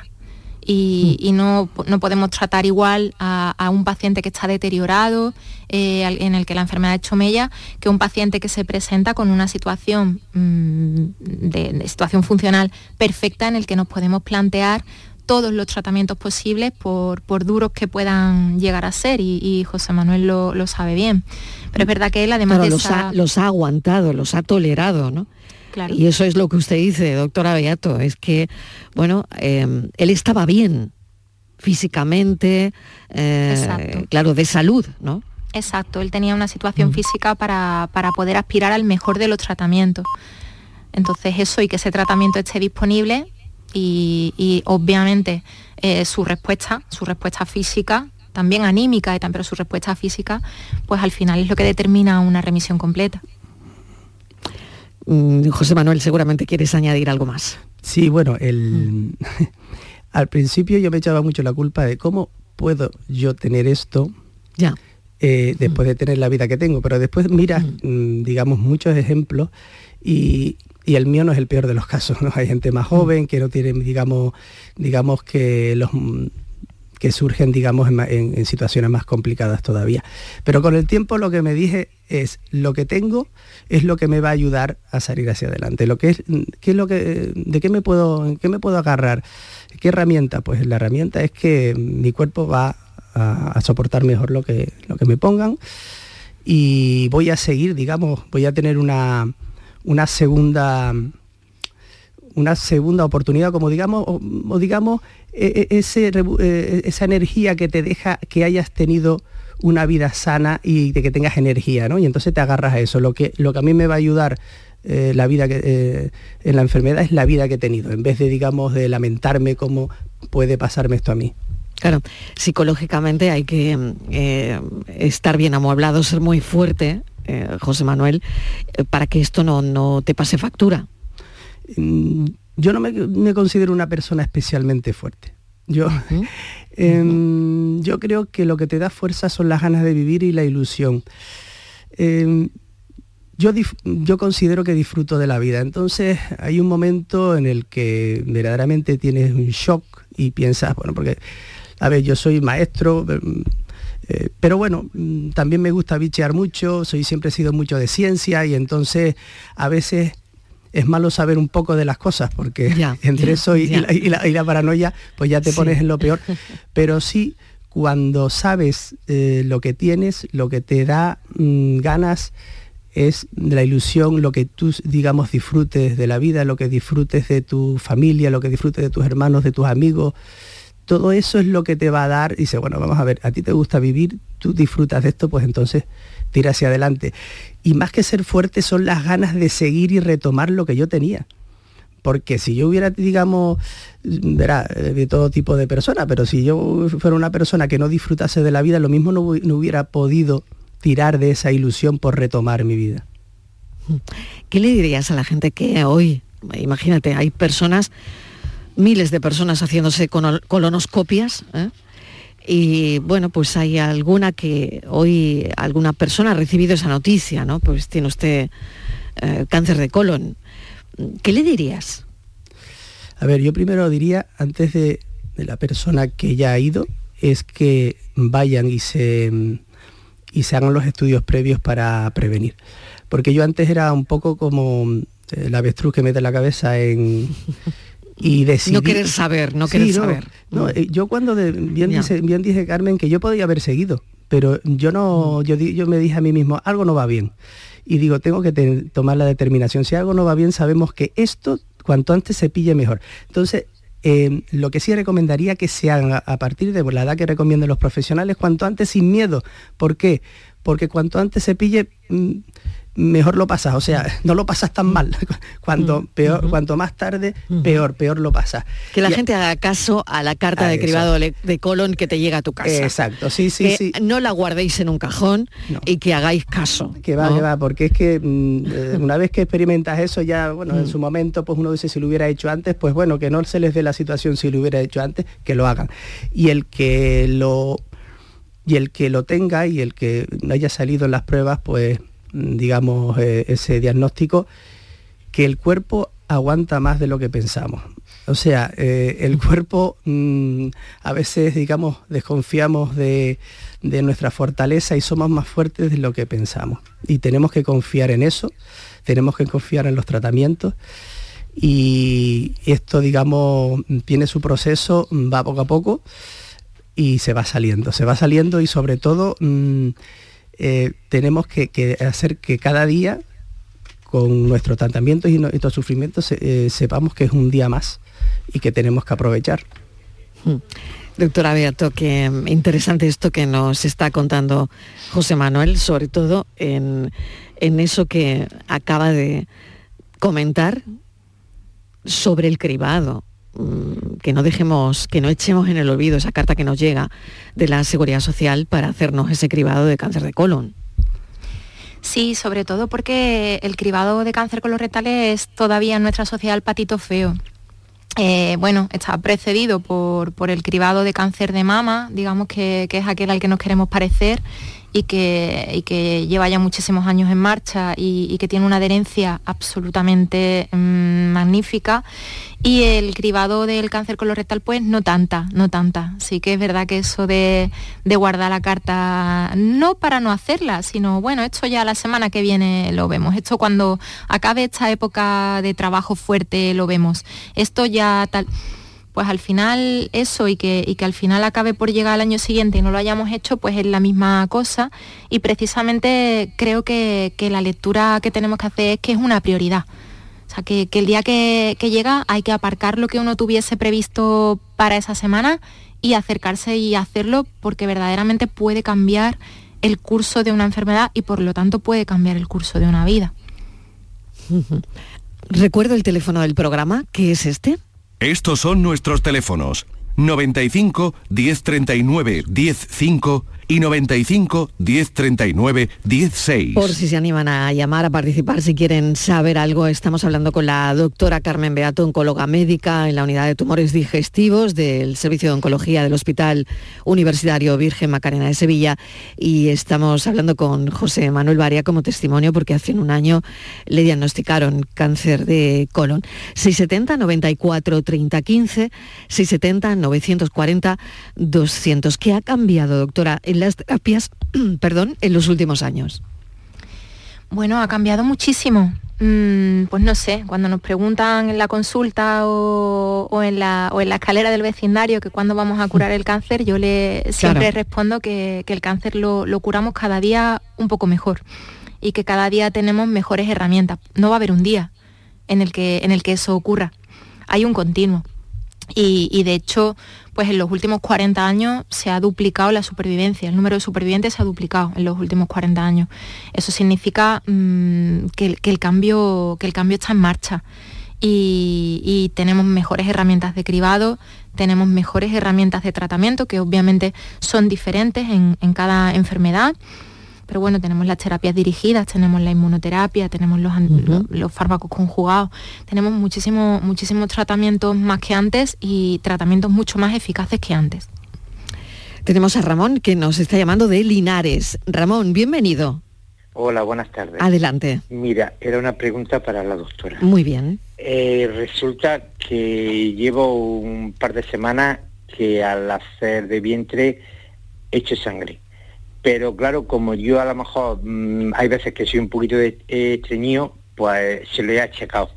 Speaker 10: Y, y no, no podemos tratar igual a, a un paciente que está deteriorado, eh, en el que la enfermedad ha hecho mella, que un paciente que se presenta con una situación mmm, de, de situación funcional perfecta, en el que nos podemos plantear todos los tratamientos posibles por, por duros que puedan llegar a ser, y, y José Manuel lo, lo sabe bien. Pero es verdad que él, además
Speaker 3: claro,
Speaker 10: de
Speaker 3: los,
Speaker 10: esa...
Speaker 3: ha, los ha aguantado, los ha tolerado, ¿no?
Speaker 10: Claro.
Speaker 3: Y eso es lo que usted dice, doctora Beato, es que, bueno, eh, él estaba bien. físicamente, eh, claro, de salud, ¿no?
Speaker 10: Exacto, él tenía una situación mm. física para, para poder aspirar al mejor de los tratamientos. Entonces eso, y que ese tratamiento esté disponible y, y obviamente eh, su respuesta, su respuesta física, también anímica, y también, pero su respuesta física, pues al final es lo que determina una remisión completa.
Speaker 3: Mm, José Manuel, seguramente quieres añadir algo más.
Speaker 11: Sí, bueno, el... al principio yo me echaba mucho la culpa de cómo puedo yo tener esto
Speaker 3: ya.
Speaker 11: eh, después mm. de tener la vida que tengo, pero después miras, mm. digamos, muchos ejemplos y, y el mío no es el peor de los casos, ¿no? Hay gente más joven que no tiene, digamos, digamos que los... que surgen, digamos, en, en, en situaciones más complicadas todavía. Pero con el tiempo lo que me dije es, lo que tengo es lo que me va a ayudar a salir hacia adelante. Lo que es, ¿qué es lo que, ¿de qué me puedo, qué me puedo agarrar? ¿Qué herramienta? Pues la herramienta es que mi cuerpo va a, a soportar mejor lo que, lo que me pongan, y voy a seguir, digamos, voy a tener una, una segunda... una segunda oportunidad, como digamos, o, o digamos, eh, ese, eh, esa energía que te deja que hayas tenido una vida sana y de que tengas energía, ¿no? Y entonces te agarras a eso. Lo que, lo que a mí me va a ayudar eh, la vida que, eh, en la enfermedad es la vida que he tenido, en vez de, digamos, de lamentarme cómo puede pasarme esto a mí.
Speaker 3: Claro, psicológicamente hay que eh, estar bien amueblado, ser muy fuerte, eh, José Manuel, eh, para que esto no, no te pase factura.
Speaker 11: Yo no me, me considero una persona especialmente fuerte. Yo, uh-huh. eh, uh-huh. yo creo que lo que te da fuerza son las ganas de vivir y la ilusión. Eh, yo, dif- yo considero que disfruto de la vida. Entonces hay un momento en el que verdaderamente tienes un shock y piensas, bueno, porque, a ver, yo soy maestro, eh, pero bueno, también me gusta bichear mucho, soy, siempre he sido mucho de ciencia, y entonces a veces... es malo saber un poco de las cosas, porque ya, entre ya, eso y, y, la, y, la, y la paranoia, pues ya te sí. pones en lo peor. Pero sí, cuando sabes eh, lo que tienes, lo que te da mmm, ganas es la ilusión, lo que tú, digamos, disfrutes de la vida, lo que disfrutes de tu familia, lo que disfrutes de tus hermanos, de tus amigos. Todo eso es lo que te va a dar. Y dice, bueno, vamos a ver, a ti te gusta vivir, tú disfrutas de esto, pues entonces tira hacia adelante. Y más que ser fuerte son las ganas de seguir y retomar lo que yo tenía. Porque si yo hubiera, digamos, verá, de todo tipo de personas, pero si yo fuera una persona que no disfrutase de la vida, lo mismo no, no hubiera podido tirar de esa ilusión por retomar mi vida.
Speaker 3: ¿Qué le dirías a la gente que hoy, imagínate, hay personas, miles de personas haciéndose colonoscopias, ¿eh? Y bueno, pues hay alguna que hoy, alguna persona ha recibido esa noticia, ¿no? Pues tiene usted eh, cáncer de colon. ¿Qué le dirías?
Speaker 11: A ver, yo primero diría, antes de, de la persona que ya ha ido, es que vayan y se, y se hagan los estudios previos para prevenir. Porque yo antes era un poco como el avestruz que mete la cabeza en... y decidí...
Speaker 3: No querer saber, no querer
Speaker 11: sí, no,
Speaker 3: saber.
Speaker 11: No, eh, yo cuando de, bien, dice, bien dije, Carmen, que yo podía haber seguido, pero yo no, yo, yo me dije a mí mismo, algo no va bien. Y digo, tengo que te, tomar la determinación. Si algo no va bien, sabemos que esto, cuanto antes se pille mejor. Entonces, eh, lo que sí recomendaría que se hagan a, a partir de la edad que recomienden los profesionales, cuanto antes sin miedo. ¿Por qué? Porque cuanto antes se pille... Mmm, mejor lo pasas, o sea, no lo pasas tan mal. Cuanto peor, uh-huh. cuanto más tarde, peor, peor lo pasas.
Speaker 3: Que la
Speaker 11: y
Speaker 3: gente haga caso a la carta a de cribado de colon que te llega a tu casa.
Speaker 11: Exacto, sí, sí,
Speaker 3: que
Speaker 11: sí.
Speaker 3: no la guardéis en un cajón no. y que hagáis caso.
Speaker 11: Que va,
Speaker 3: ¿no?
Speaker 11: que va, porque es que mm, una vez que experimentas eso ya, bueno, mm. en su momento, pues uno dice si lo hubiera hecho antes, pues bueno, que no se les dé la situación si lo hubiera hecho antes, que lo hagan. Y el que lo, y el que lo tenga y el que haya salido en las pruebas, pues digamos, eh, ese diagnóstico, que el cuerpo aguanta más de lo que pensamos. O sea, eh, el cuerpo mmm, a veces, digamos, desconfiamos de, de nuestra fortaleza y somos más fuertes de lo que pensamos. Y tenemos que confiar en eso, tenemos que confiar en los tratamientos, y esto, digamos, tiene su proceso, va poco a poco y se va saliendo, se va saliendo y sobre todo... Mmm, Eh, tenemos que, que hacer que cada día, con nuestros tratamientos y nuestros sufrimientos, eh, sepamos que es un día más y que tenemos que aprovechar.
Speaker 3: Doctora Beato, qué interesante esto que nos está contando José Manuel, sobre todo en, en eso que acaba de comentar sobre el cribado. Que no dejemos, que no echemos en el olvido esa carta que nos llega de la Seguridad Social para hacernos ese cribado de cáncer de colon.
Speaker 10: Sí, sobre todo porque el cribado de cáncer colorectal es todavía en nuestra sociedad el patito feo. Eh, bueno, está precedido por, por el cribado de cáncer de mama, digamos que, que es aquel al que nos queremos parecer y que, y que lleva ya muchísimos años en marcha y, y que tiene una adherencia absolutamente mmm, magnífica. Y el cribado del cáncer colorectal, pues no tanta, no tanta. Sí que es verdad que eso de, de guardar la carta, no para no hacerla, sino bueno, esto ya la semana que viene lo vemos. Esto cuando acabe esta época de trabajo fuerte lo vemos. Esto ya tal... Pues al final eso y que, y que al final acabe por llegar al año siguiente y no lo hayamos hecho, pues es la misma cosa. Y precisamente creo que, que la lectura que tenemos que hacer es que es una prioridad. O sea, que, que el día que, que llega hay que aparcar lo que uno tuviese previsto para esa semana y acercarse y hacerlo porque verdaderamente puede cambiar el curso de una enfermedad y por lo tanto puede cambiar el curso de una vida.
Speaker 3: Recuerdo el teléfono del programa, que es este.
Speaker 9: Estos son nuestros teléfonos. noventa y cinco, diez treinta y nueve, diez cinco y noventa y cinco, diez treinta y nueve, diez seis.
Speaker 3: Por si se animan a llamar, a participar, si quieren saber algo, estamos hablando con la doctora Carmen Beato, oncóloga médica en la unidad de tumores digestivos del Servicio de Oncología del Hospital Universitario Virgen Macarena de Sevilla, y estamos hablando con José Manuel Baria como testimonio porque hace un año le diagnosticaron cáncer de colon. seiscientos setenta, noventa y cuatro, treinta, quince, seiscientos setenta, novecientos cuarenta, doscientos. ¿Qué ha cambiado, doctora, en las terapias, perdón, en los últimos años?
Speaker 10: Bueno, ha cambiado muchísimo. Mm, pues no sé, cuando nos preguntan en la consulta o, o, en la, o en la escalera del vecindario que cuándo vamos a curar el cáncer, yo le siempre claro. respondo que, que el cáncer lo, lo curamos cada día un poco mejor y que cada día tenemos mejores herramientas. No va a haber un día en el que, en el que eso ocurra. Hay un continuo. Y, y de hecho, pues en los últimos cuarenta años se ha duplicado la supervivencia, el número de supervivientes se ha duplicado en los últimos cuarenta años. Eso significa mmm, que, que, el cambio, que el cambio está en marcha y, y tenemos mejores herramientas de cribado, tenemos mejores herramientas de tratamiento que obviamente son diferentes en, en cada enfermedad. Pero bueno, tenemos las terapias dirigidas, tenemos la inmunoterapia, tenemos los, uh-huh. los, los fármacos conjugados, tenemos muchísimos muchísimos tratamientos más que antes y tratamientos mucho más eficaces que antes.
Speaker 3: Tenemos a Ramón que nos está llamando de Linares. Ramón, bienvenido.
Speaker 12: Hola, buenas tardes.
Speaker 3: Adelante.
Speaker 12: Mira, era una pregunta para la doctora.
Speaker 3: Muy bien.
Speaker 12: Eh, resulta que llevo un par de semanas que al hacer de vientre he hecho sangre. Pero claro, como yo a lo mejor mmm, hay veces que soy un poquito de, eh, estreñido, pues se lo he achacado.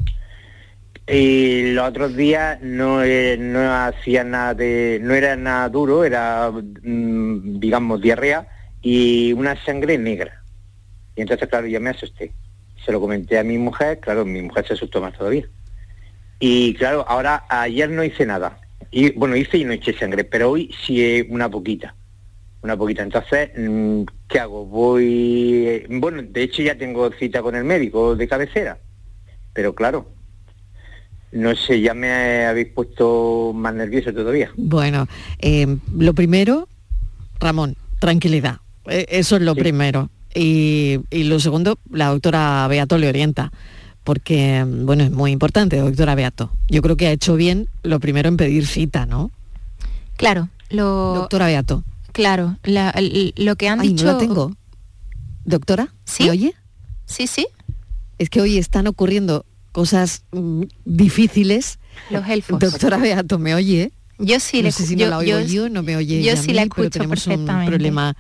Speaker 12: Y los otros días no, eh, no hacía nada de, no era nada duro, era mmm, digamos diarrea y una sangre negra. Y entonces claro, yo me asusté. Se lo comenté a mi mujer, claro, mi mujer se asustó más todavía. Y claro, ahora ayer no hice nada. Y bueno, hice y no eché sangre, pero hoy sí una poquita. Una poquita, entonces, ¿qué hago? Voy... Bueno, de hecho ya tengo cita con el médico de cabecera, pero claro, no sé, ya me habéis puesto más nervioso todavía.
Speaker 3: Bueno, eh, lo primero, Ramón, tranquilidad, eh, eso es lo sí. primero. Y, y lo segundo, la doctora Beato le orienta, porque, bueno, es muy importante, doctora Beato. Yo creo que ha hecho bien lo primero en pedir cita, ¿no?
Speaker 10: Claro, lo...
Speaker 3: Doctora Beato.
Speaker 10: Claro, la, lo que han
Speaker 3: Ay,
Speaker 10: dicho...
Speaker 3: no la tengo. ¿Doctora?
Speaker 10: ¿Sí?
Speaker 3: ¿Me oye?
Speaker 10: Sí, sí.
Speaker 3: Es que hoy están ocurriendo cosas mm, difíciles.
Speaker 10: Los elfos.
Speaker 3: Doctora Beato, ¿me oye?
Speaker 10: Yo sí
Speaker 3: no
Speaker 10: le
Speaker 3: sé si
Speaker 10: yo,
Speaker 3: no la oigo
Speaker 10: yo,
Speaker 3: yo, no me oye
Speaker 10: yo
Speaker 3: ella
Speaker 10: sí
Speaker 3: a mí,
Speaker 10: la escucho
Speaker 3: pero tenemos
Speaker 10: perfectamente.
Speaker 3: un problema.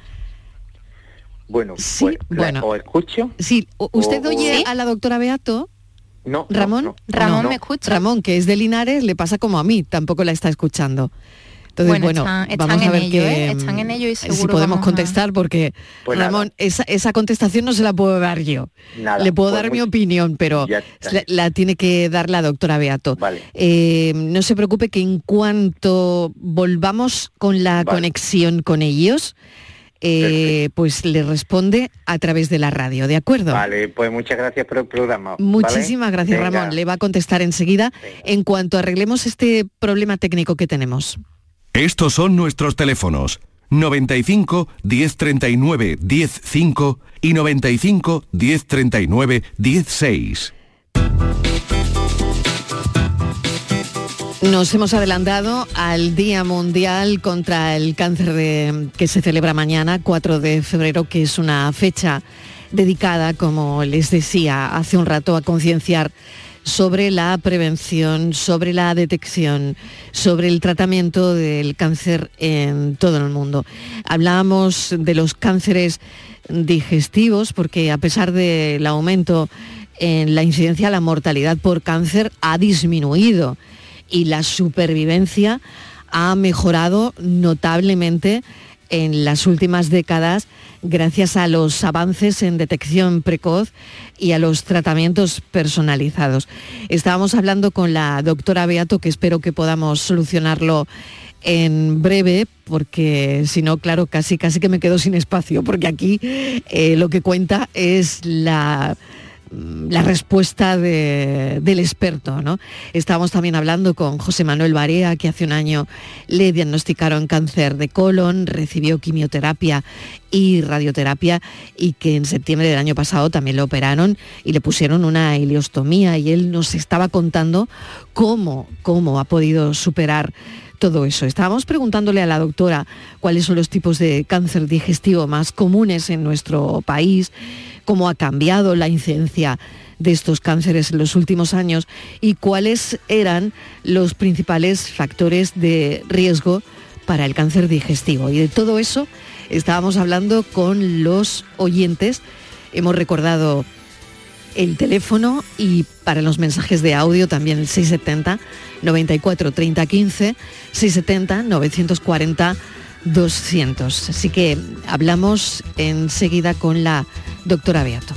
Speaker 12: Bueno,
Speaker 3: sí,
Speaker 12: pues,
Speaker 3: bueno.
Speaker 12: ¿o escucho?
Speaker 3: Sí, ¿usted
Speaker 12: o,
Speaker 3: oye
Speaker 12: ¿sí?
Speaker 3: a la doctora Beato?
Speaker 12: No.
Speaker 3: ¿Ramón?
Speaker 12: No, no.
Speaker 10: Ramón
Speaker 3: no,
Speaker 10: me escucha.
Speaker 3: Ramón, que es de Linares, le pasa como a mí, tampoco la está escuchando. Entonces,
Speaker 10: bueno,
Speaker 3: bueno,
Speaker 10: están, están
Speaker 3: vamos a
Speaker 10: en
Speaker 3: ver
Speaker 10: ello,
Speaker 3: que,
Speaker 10: ¿eh? Están en ello y seguro
Speaker 3: si podemos
Speaker 10: vamos
Speaker 3: contestar,
Speaker 10: a...
Speaker 3: porque
Speaker 12: Pues
Speaker 3: Ramón, esa, esa contestación no se la puedo dar yo.
Speaker 12: Nada,
Speaker 3: Le puedo
Speaker 12: pues
Speaker 3: dar
Speaker 12: muy...
Speaker 3: mi opinión, pero la, la tiene que dar la doctora Beato.
Speaker 12: Vale.
Speaker 3: Eh, no se preocupe que en cuanto volvamos con la
Speaker 12: Vale.
Speaker 3: conexión con ellos, eh, pues le responde a través de la radio, ¿de acuerdo?
Speaker 12: Vale, pues muchas gracias por el programa.
Speaker 3: Muchísimas
Speaker 12: ¿vale?
Speaker 3: gracias,
Speaker 12: Venga.
Speaker 3: Ramón. Le va a contestar enseguida en cuanto arreglemos este problema técnico que tenemos.
Speaker 9: Estos son nuestros teléfonos. noventa y cinco, diez treinta y nueve, diez cinco y noventa y cinco, diez treinta y nueve, diez seis.
Speaker 3: Nos hemos adelantado al Día Mundial contra el Cáncer de, que se celebra mañana, cuatro de febrero, que es una fecha dedicada, como les decía hace un rato, a concienciar sobre la prevención, sobre la detección, sobre el tratamiento del cáncer en todo el mundo. Hablábamos de los cánceres digestivos, porque a pesar del aumento en la incidencia, la mortalidad por cáncer ha disminuido y la supervivencia ha mejorado notablemente en las últimas décadas gracias a los avances en detección precoz y a los tratamientos personalizados. Estábamos hablando con la doctora Beato, que espero que podamos solucionarlo en breve, porque si no, claro, casi, casi que me quedo sin espacio, porque aquí eh, lo que cuenta es la... la respuesta de, del experto, ¿no? Estábamos también hablando con José Manuel Barea, que hace un año le diagnosticaron cáncer de colon, recibió quimioterapia y radioterapia y que en septiembre del año pasado también lo operaron y le pusieron una ileostomía, y él nos estaba contando cómo, cómo ha podido superar todo eso. Estábamos preguntándole a la doctora cuáles son los tipos de cáncer digestivo más comunes en nuestro país, cómo ha cambiado la incidencia de estos cánceres en los últimos años y cuáles eran los principales factores de riesgo para el cáncer digestivo. Y de todo eso estábamos hablando con los oyentes. Hemos recordado el teléfono y para los mensajes de audio también el seiscientos setenta, noventa y cuatro, treinta, quince, seiscientos setenta, novecientos cuarenta, doscientos. Así que hablamos enseguida con la doctora Beato.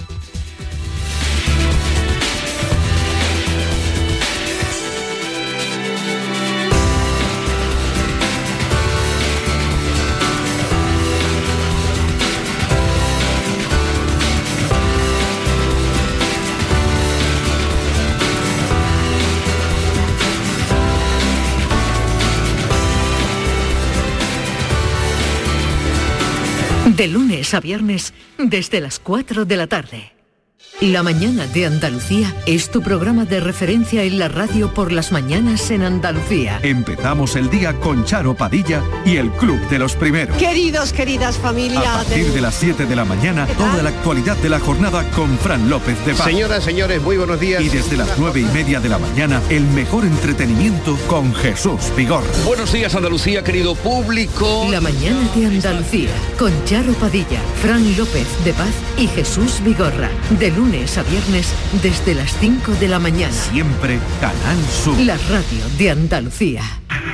Speaker 2: De lunes a viernes, desde las cuatro de la tarde. La mañana de Andalucía es tu programa de referencia en la radio por las mañanas en Andalucía.
Speaker 9: Empezamos el día con Charo Padilla y el Club de los Primeros.
Speaker 3: Queridos, queridas familias.
Speaker 9: A partir de las siete de la mañana, toda la actualidad de la jornada con Fran López de Paz.
Speaker 13: Señoras, señores, muy buenos días.
Speaker 9: Y desde las nueve y media de la mañana, el mejor entretenimiento con Jesús Vigorra.
Speaker 13: Buenos días, Andalucía, querido público.
Speaker 2: La mañana de Andalucía, con Charo Padilla, Fran López de Paz y Jesús Vigorra. De lunes a viernes, desde las cinco de la mañana.
Speaker 9: Siempre Canal Sur.
Speaker 2: La radio de Andalucía.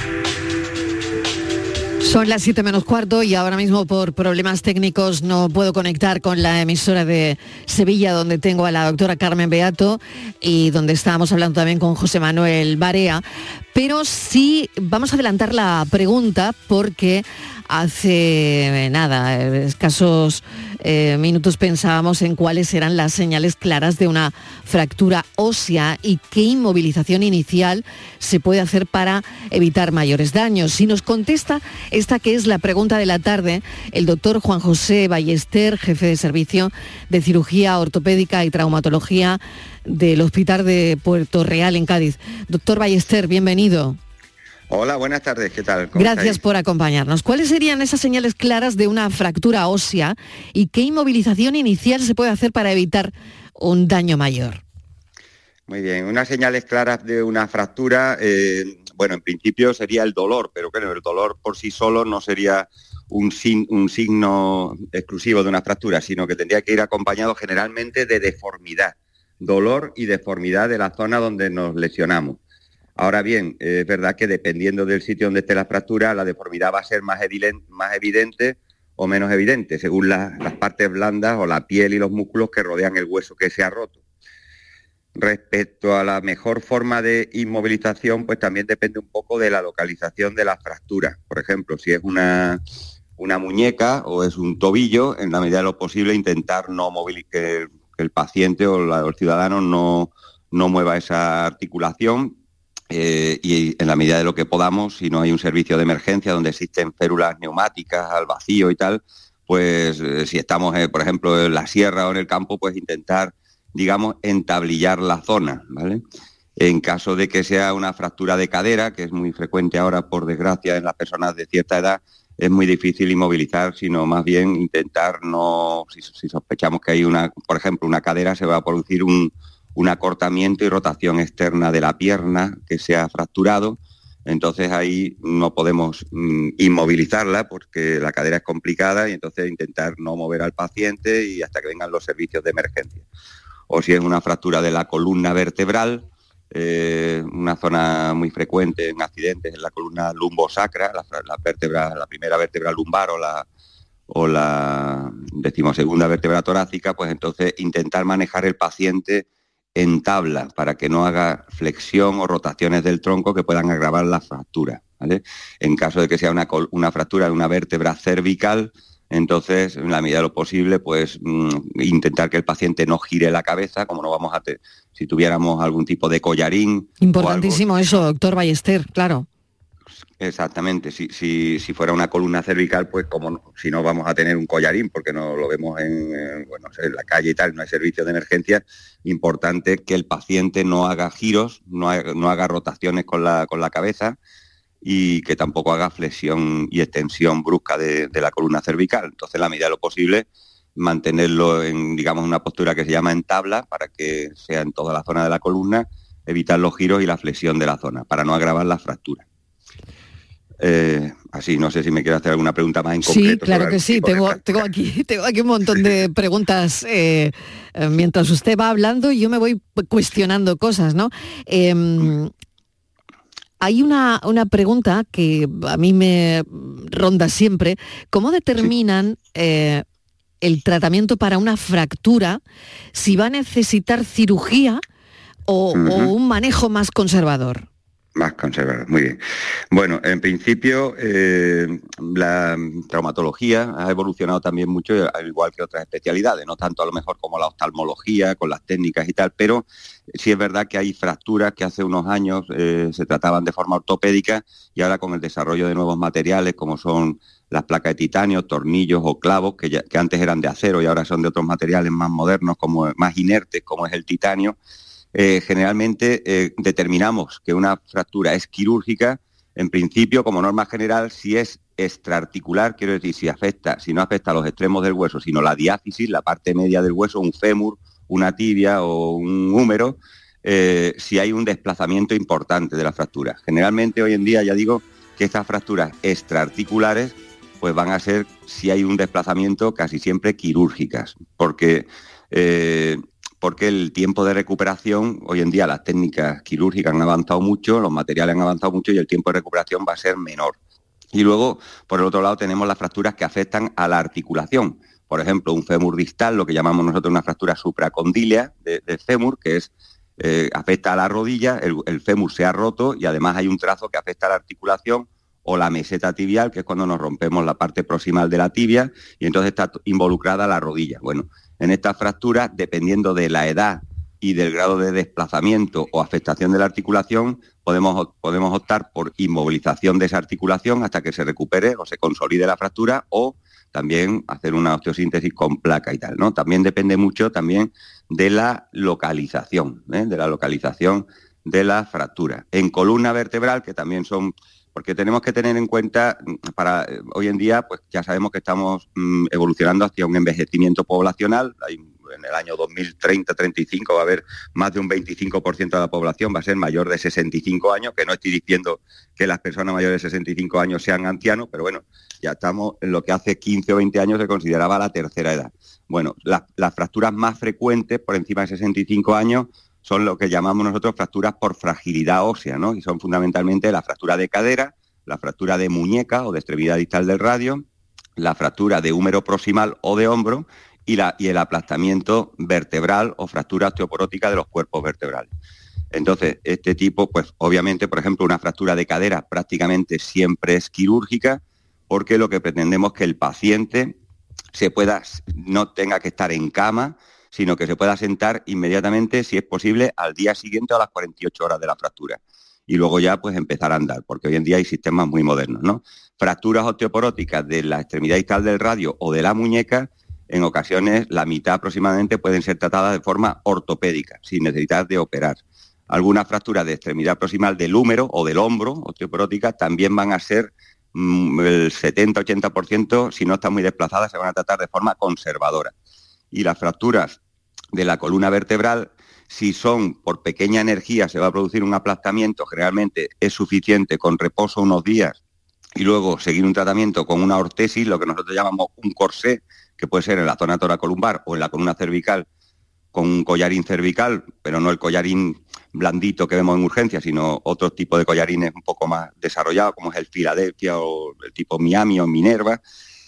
Speaker 3: Son las siete menos cuarto y ahora mismo por problemas técnicos no puedo conectar con la emisora de Sevilla, donde tengo a la doctora Carmen Beato y donde estábamos hablando también con José Manuel Barea, pero sí vamos a adelantar la pregunta porque hace nada, escasos eh, minutos pensábamos en cuáles eran las señales claras de una fractura ósea y qué inmovilización inicial se puede hacer para evitar mayores daños. Si nos contesta esta que es la pregunta de la tarde, el doctor Juan José Ballester, jefe de servicio de cirugía ortopédica y traumatología del Hospital de Puerto Real en Cádiz. Doctor Ballester, bienvenido.
Speaker 14: Hola, buenas tardes, ¿qué tal? ¿Cómo
Speaker 3: Gracias
Speaker 14: estáis?
Speaker 3: por acompañarnos. ¿Cuáles serían esas señales claras de una fractura ósea y qué inmovilización inicial se puede hacer para evitar un daño mayor?
Speaker 14: Muy bien, unas señales claras de una fractura, eh, bueno, en principio sería el dolor, pero claro, el dolor por sí solo no sería un, sin, un signo exclusivo de una fractura, sino que tendría que ir acompañado generalmente de deformidad, dolor y deformidad de la zona donde nos lesionamos. Ahora bien, es verdad que dependiendo del sitio donde esté la fractura, la deformidad va a ser más evidente, más evidente o menos evidente, según la, las partes blandas o la piel y los músculos que rodean el hueso que se ha roto. Respecto a la mejor forma de inmovilización, pues también depende un poco de la localización de la fractura. Por ejemplo, si es una, una muñeca o es un tobillo, en la medida de lo posible intentar no movilizar, que el, que el paciente o, la, o el ciudadano no, no mueva esa articulación. Eh, y en la medida de lo que podamos, si no hay un servicio de emergencia donde existen férulas neumáticas al vacío y tal, pues eh, si estamos, eh, por ejemplo, en la sierra o en el campo, pues intentar, digamos, entablillar la zona, ¿vale? En caso de que sea una fractura de cadera, que es muy frecuente ahora, por desgracia, en las personas de cierta edad, es muy difícil inmovilizar, sino más bien intentar no, si, si sospechamos que hay una, por ejemplo, una cadera, se va a producir un un acortamiento y rotación externa de la pierna que se ha fracturado, entonces ahí no podemos mm, inmovilizarla porque la cadera es complicada y entonces intentar no mover al paciente y hasta que vengan los servicios de emergencia. O si es una fractura de la columna vertebral, eh, una zona muy frecuente en accidentes en la columna lumbosacra, la, la, vértebra, la primera vértebra lumbar o la, o la decimosegunda vértebra torácica, pues entonces intentar manejar el paciente en tabla para que no haga flexión o rotaciones del tronco que puedan agravar la fractura, ¿vale? En caso de que sea una, una fractura de una vértebra cervical, entonces, en la medida de lo posible, pues mmm, intentar que el paciente no gire la cabeza, como no vamos a tener, si tuviéramos algún tipo de collarín.
Speaker 3: Importantísimo algo, eso, doctor Ballester, claro.
Speaker 14: Exactamente, si, si, si fuera una columna cervical, pues como no, si no vamos a tener un collarín, porque no lo vemos en, en, bueno, en la calle y tal, no hay servicio de emergencia, importante que el paciente no haga giros, no haga, no haga rotaciones con la, con la cabeza y que tampoco haga flexión y extensión brusca de, de la columna cervical. Entonces, en la medida de lo posible, mantenerlo en, digamos, una postura que se llama en tabla, para que sea en toda la zona de la columna, evitar los giros y la flexión de la zona, para no agravar la fractura. Eh, así, no sé si me quiere hacer alguna pregunta más en concreto.
Speaker 3: Sí, claro que sí, tengo, tengo, aquí, tengo aquí un montón de preguntas eh, mientras usted va hablando y yo me voy cuestionando cosas, ¿no? Eh, hay una, una pregunta que a mí me ronda siempre. ¿Cómo determinan eh, el tratamiento para una fractura, si va a necesitar cirugía o, uh-huh. o un manejo más conservador?
Speaker 14: Más conservador, muy bien. Bueno, en principio eh, la traumatología ha evolucionado también mucho, al igual que otras especialidades, no tanto a lo mejor como la oftalmología, con las técnicas y tal, pero sí es verdad que hay fracturas que hace unos años eh, se trataban de forma ortopédica y ahora con el desarrollo de nuevos materiales como son las placas de titanio, tornillos o clavos, que, ya, que antes eran de acero y ahora son de otros materiales más modernos, como más inertes, como es el titanio. Eh, generalmente eh, determinamos que una fractura es quirúrgica, en principio, como norma general, si es extraarticular, quiero decir, si afecta, si no afecta a los extremos del hueso, sino la diáfisis, la parte media del hueso, un fémur, una tibia o un húmero, eh, si hay un desplazamiento importante de la fractura. Generalmente hoy en día, ya digo, que estas fracturas extraarticulares pues van a ser, si hay un desplazamiento, casi siempre quirúrgicas, porque... Eh, porque el tiempo de recuperación, hoy en día las técnicas quirúrgicas han avanzado mucho, los materiales han avanzado mucho y el tiempo de recuperación va a ser menor. Y luego, por el otro lado, tenemos las fracturas que afectan a la articulación. Por ejemplo, un fémur distal, lo que llamamos nosotros una fractura supracondílea de, de fémur, que es eh, afecta a la rodilla, el, el fémur se ha roto y además hay un trazo que afecta a la articulación, o la meseta tibial, que es cuando nos rompemos la parte proximal de la tibia y entonces está involucrada la rodilla. Bueno, en estas fracturas, dependiendo de la edad y del grado de desplazamiento o afectación de la articulación, podemos, podemos optar por inmovilización de esa articulación hasta que se recupere o se consolide la fractura, o también hacer una osteosíntesis con placa y tal, ¿no? También depende mucho también de la localización, ¿eh? de la localización de la fractura. En columna vertebral, que también son... Porque tenemos que tener en cuenta, para hoy en día, pues ya sabemos que estamos mmm, evolucionando hacia un envejecimiento poblacional. Hay, en el año dos mil treinta treinta y cinco va a haber más de un veinticinco por ciento de la población va a ser mayor de sesenta y cinco años, que no estoy diciendo que las personas mayores de sesenta y cinco años sean ancianos, pero bueno, ya estamos en lo que hace quince o veinte años se consideraba la tercera edad. Bueno, las, las fracturas más frecuentes por encima de sesenta y cinco años son lo que llamamos nosotros fracturas por fragilidad ósea, ¿no? Y son fundamentalmente la fractura de cadera, la fractura de muñeca o de extremidad distal del radio, la fractura de húmero proximal o de hombro y, la, y el aplastamiento vertebral o fractura osteoporótica de los cuerpos vertebrales. Entonces, este tipo, pues obviamente, por ejemplo, una fractura de cadera prácticamente siempre es quirúrgica, porque lo que pretendemos es que el paciente se pueda, no tenga que estar en cama, sino que se pueda sentar inmediatamente, si es posible, al día siguiente o a las cuarenta y ocho horas de la fractura. Y luego ya pues empezar a andar, porque hoy en día hay sistemas muy modernos, ¿no? Fracturas osteoporóticas de la extremidad distal del radio o de la muñeca, en ocasiones la mitad aproximadamente pueden ser tratadas de forma ortopédica, sin necesidad de operar. Algunas fracturas de extremidad proximal del húmero o del hombro osteoporóticas también van a ser mmm, el setenta a ochenta por ciento, si no están muy desplazadas, se van a tratar de forma conservadora. Y las fracturas de la columna vertebral, si son por pequeña energía, se va a producir un aplastamiento, generalmente es suficiente con reposo unos días y luego seguir un tratamiento con una ortesis, lo que nosotros llamamos un corsé, que puede ser en la zona toracolumbar o en la columna cervical, con un collarín cervical, pero no el collarín blandito que vemos en urgencia, sino otro tipo de collarines un poco más desarrollados, como es el Filadelfia o el tipo Miami o Minerva,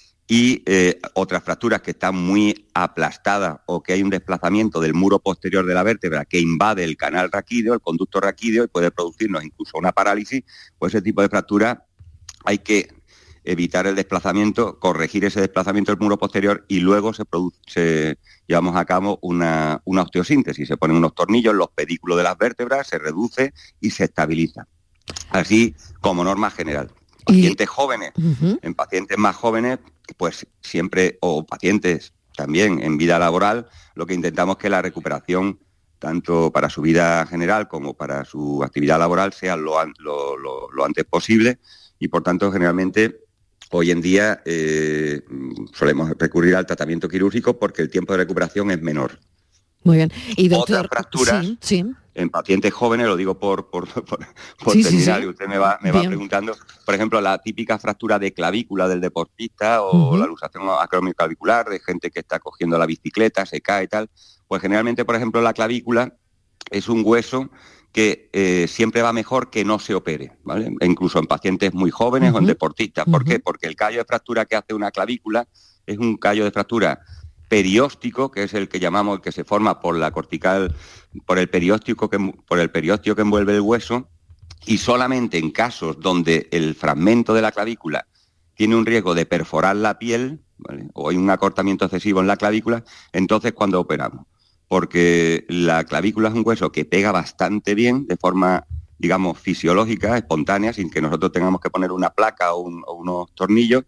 Speaker 14: y eh, otras fracturas que están muy aplastadas o que hay un desplazamiento del muro posterior de la vértebra que invade el canal raquídeo, el conducto raquídeo, y puede producirnos incluso una parálisis. Pues ese tipo de fractura hay que evitar el desplazamiento, corregir ese desplazamiento del muro posterior y luego se produce, se, llevamos a cabo una, una osteosíntesis. Se ponen unos tornillos en los pedículos de las vértebras, se reduce y se estabiliza. Así como norma general. Pacientes jóvenes, uh-huh. En pacientes más jóvenes, pues siempre, o pacientes también en vida laboral, lo que intentamos es que la recuperación, tanto para su vida general como para su actividad laboral, sea lo, lo, lo, lo antes posible, y por tanto generalmente hoy en día eh, solemos recurrir al tratamiento quirúrgico porque el tiempo de recuperación es menor.
Speaker 3: Muy bien. Y doctor,
Speaker 14: otras fracturas sí, sí. En pacientes jóvenes, lo digo por, por, por, por sí, terminar, sí, sí. Y usted me va, me va preguntando, por ejemplo, la típica fractura de clavícula del deportista o uh-huh. la luxación acromioclavicular de gente que está cogiendo la bicicleta, se cae y tal. Pues generalmente, por ejemplo, la clavícula es un hueso que eh, siempre va mejor que no se opere, ¿vale? E incluso en pacientes muy jóvenes uh-huh. o en deportistas. ¿Por uh-huh. qué? Porque el callo de fractura que hace una clavícula es un callo de fractura perióstico, que es el que llamamos, el que se forma por la cortical, por el perióstico que, por el periósteo que envuelve el hueso, y solamente en casos donde el fragmento de la clavícula tiene un riesgo de perforar la piel, ¿vale? O hay un acortamiento excesivo en la clavícula, entonces cuando operamos. Porque la clavícula es un hueso que pega bastante bien, de forma, digamos, fisiológica, espontánea, sin que nosotros tengamos que poner una placa o, un, o unos tornillos,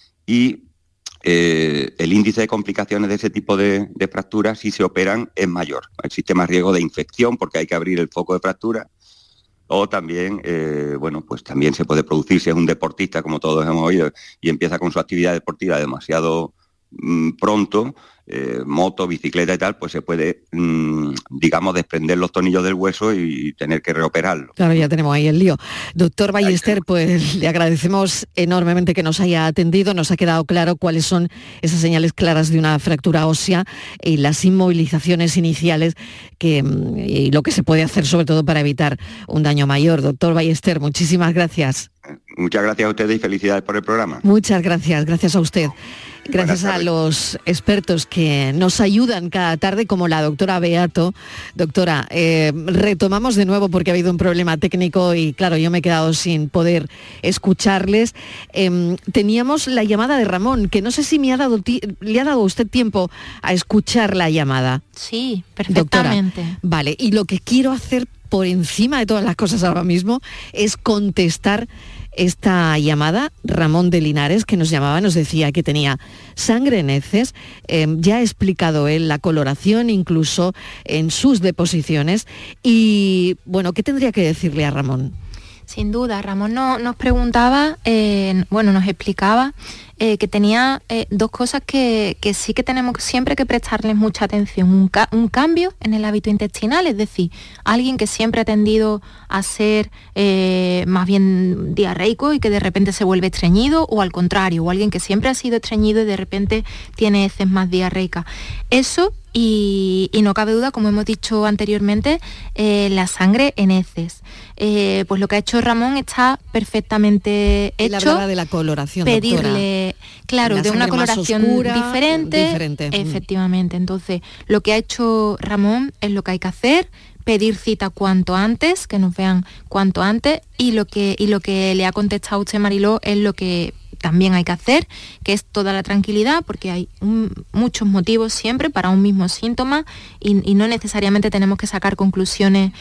Speaker 14: y Eh, el índice de complicaciones de ese tipo de, de fracturas, si se operan, es mayor. Existe más riesgo de infección porque hay que abrir el foco de fractura, o también, eh, bueno, pues también se puede producir si es un deportista, como todos hemos oído, y empieza con su actividad deportiva demasiado mmm, pronto, eh, moto, bicicleta y tal, pues se puede, mmm, digamos, desprender los tornillos del hueso y tener que reoperarlo.
Speaker 3: Claro, ya tenemos ahí el lío. Doctor Ballester, pues le agradecemos enormemente que nos haya atendido, nos ha quedado claro cuáles son esas señales claras de una fractura ósea y las inmovilizaciones iniciales que, y lo que se puede hacer sobre todo para evitar un daño mayor. Doctor Ballester, muchísimas gracias.
Speaker 14: Muchas gracias a ustedes y felicidades por el programa.
Speaker 3: Muchas gracias, gracias a usted. Gracias a los expertos que nos ayudan cada tarde, como la doctora Beato. Doctora, eh, retomamos de nuevo porque ha habido un problema técnico y claro, yo me he quedado sin poder escucharles. Eh, teníamos la llamada de Ramón, que no sé si me ha dado ti- le ha dado usted tiempo a escuchar la llamada.
Speaker 10: Sí, perfectamente.
Speaker 3: Doctora, vale, y lo que quiero hacer por encima de todas las cosas ahora mismo es contestar esta llamada. Ramón de Linares, que nos llamaba, nos decía que tenía sangre en heces, eh, ya ha explicado él la coloración incluso en sus deposiciones y bueno, ¿qué tendría que decirle a Ramón?
Speaker 10: Sin duda, Ramón no, nos preguntaba, eh, bueno, nos explicaba eh, que tenía eh, dos cosas que, que sí que tenemos siempre que prestarles mucha atención. Un, ca- un cambio en el hábito intestinal, es decir, alguien que siempre ha tendido a ser eh, más bien diarreico y que de repente se vuelve estreñido, o al contrario, o alguien que siempre ha sido estreñido y de repente tiene heces más diarreicas. Eso, y, y no cabe duda, como hemos dicho anteriormente, eh, la sangre en heces. Eh, pues lo que ha hecho Ramón está perfectamente hecho.
Speaker 3: Él hablaba de la coloración,
Speaker 10: pedirle,
Speaker 3: doctora.
Speaker 10: claro,
Speaker 3: La
Speaker 10: de una
Speaker 3: sangre más
Speaker 10: coloración
Speaker 3: oscura,
Speaker 10: diferente,
Speaker 3: diferente.
Speaker 10: efectivamente. Entonces, lo que ha hecho Ramón es lo que hay que hacer, pedir cita cuanto antes, que nos vean cuanto antes, y lo que, y lo que le ha contestado a usted, Mariló, es lo que también hay que hacer, que es toda la tranquilidad, porque hay un, muchos motivos siempre para un mismo síntoma y, y no necesariamente tenemos que sacar conclusiones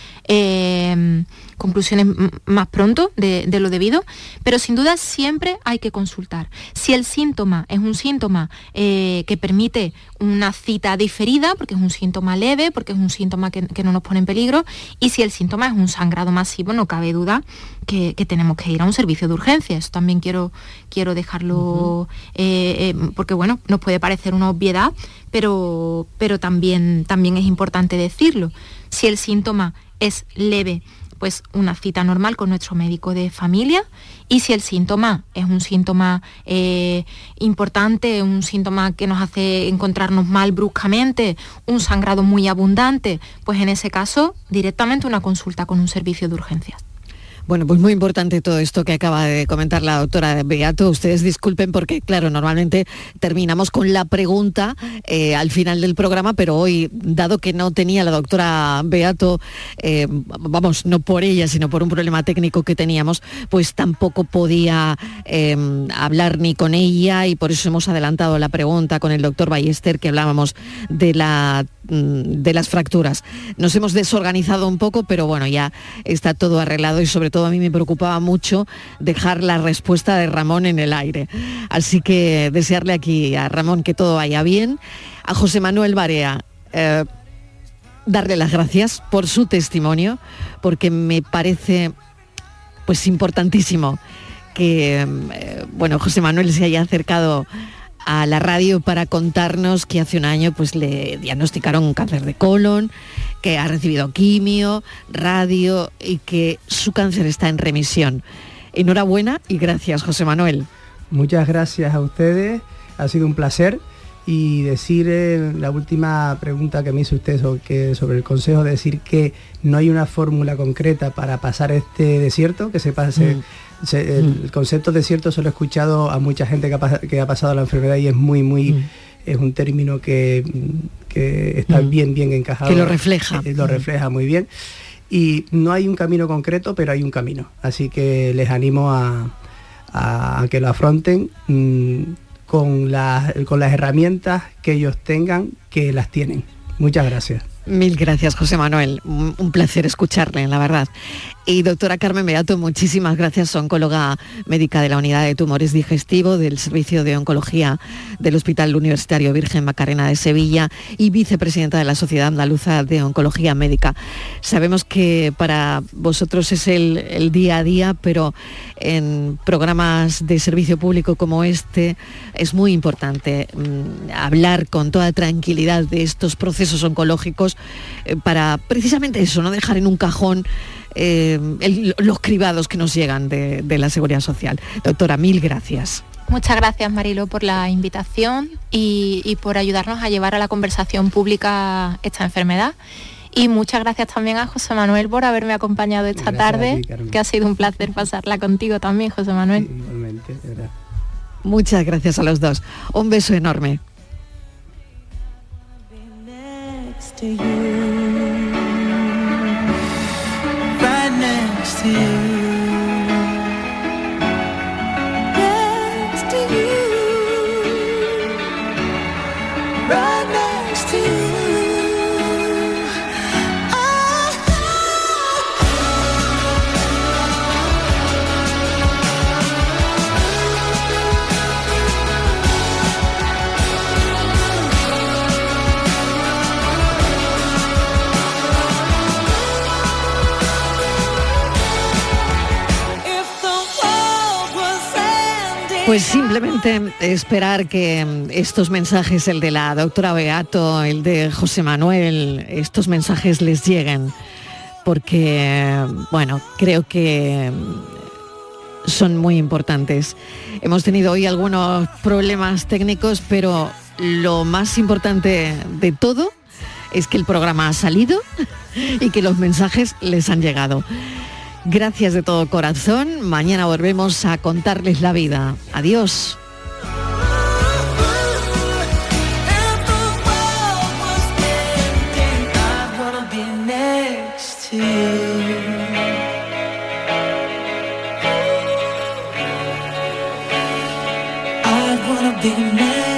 Speaker 10: eh, conclusiones más pronto de, de lo debido, pero sin duda siempre hay que consultar. Si el síntoma es un síntoma eh, que permite una cita diferida, porque es un síntoma leve, porque es un síntoma que, que no nos pone en peligro, y si el síntoma es un sangrado masivo, no cabe duda que, que tenemos que ir a un servicio de urgencia. Eso también quiero, quiero dejarlo, uh-huh. eh, eh, porque bueno, nos puede parecer una obviedad, pero, pero también, también es importante decirlo. Si el síntoma es leve, pues una cita normal con nuestro médico de familia, y si el síntoma es un síntoma eh, importante, un síntoma que nos hace encontrarnos mal bruscamente, un sangrado muy abundante, pues en ese caso directamente una consulta con un servicio de urgencias.
Speaker 3: Bueno, pues muy importante todo esto que acaba de comentar la doctora Beato. Ustedes disculpen porque, claro, normalmente terminamos con la pregunta eh, al final del programa, pero hoy, dado que no tenía la doctora Beato, eh, vamos, no por ella, sino por un problema técnico que teníamos, pues tampoco podía eh, hablar ni con ella, y por eso hemos adelantado la pregunta con el doctor Ballester, que hablábamos de la de las fracturas. Nos hemos desorganizado un poco, pero bueno, ya está todo arreglado, y sobre todo a mí me preocupaba mucho dejar la respuesta de Ramón en el aire. Así que desearle aquí a Ramón que todo vaya bien. A José Manuel Barea, eh, darle las gracias por su testimonio, porque me parece pues importantísimo que eh, bueno, José Manuel se haya acercado a la radio para contarnos que hace un año pues le diagnosticaron un cáncer de colon, que ha recibido quimio, radio, y que su cáncer está en remisión. Enhorabuena y gracias, José Manuel.
Speaker 11: Muchas gracias a ustedes, ha sido un placer. Y decir eh, la última pregunta que me hizo usted sobre, que, sobre el consejo, decir que no hay una fórmula concreta para pasar este desierto, que se pase... Mm. Se, el, mm. el concepto desierto se lo he escuchado a mucha gente que ha, que ha pasado la enfermedad, y es muy, muy... Mm. es un término que, que está mm. bien, bien encajado.
Speaker 3: Que lo refleja.
Speaker 11: Eh, lo refleja muy bien. Y no hay un camino concreto, pero hay un camino. Así que les animo a, a, a que lo afronten mmm, con, la, con las herramientas que ellos tengan, que las tienen. Muchas gracias.
Speaker 3: Mil gracias, José Manuel. Un placer escucharle, la verdad. Y doctora Carmen Beato, muchísimas gracias, oncóloga médica de la Unidad de Tumores Digestivos del Servicio de Oncología del Hospital Universitario Virgen Macarena de Sevilla y vicepresidenta de la Sociedad Andaluza de Oncología Médica. Sabemos que para vosotros es el, el día a día, pero en programas de servicio público como este es muy importante mmm, hablar con toda tranquilidad de estos procesos oncológicos eh, para precisamente eso, no dejar en un cajón Eh, el, los cribados que nos llegan de, de la Seguridad Social. Doctora, mil gracias.
Speaker 10: Muchas gracias, Mariló, por la invitación y, y por ayudarnos a llevar a la conversación pública esta enfermedad. Y muchas gracias también a José Manuel por haberme acompañado esta gracias tarde, ti, que ha sido un placer pasarla contigo también, José Manuel.
Speaker 11: Sí, igualmente, ¿verdad?
Speaker 3: Muchas gracias a los dos. Un beso enorme. Next to you, next to you, right next to you. Pues simplemente esperar que estos mensajes, el de la doctora Beato, el de José Manuel, estos mensajes les lleguen, porque, bueno, creo que son muy importantes. Hemos tenido hoy algunos problemas técnicos, pero lo más importante de todo es que el programa ha salido y que los mensajes les han llegado. Gracias de todo corazón. Mañana volvemos a contarles la vida. Adiós.
Speaker 15: I wanna be next.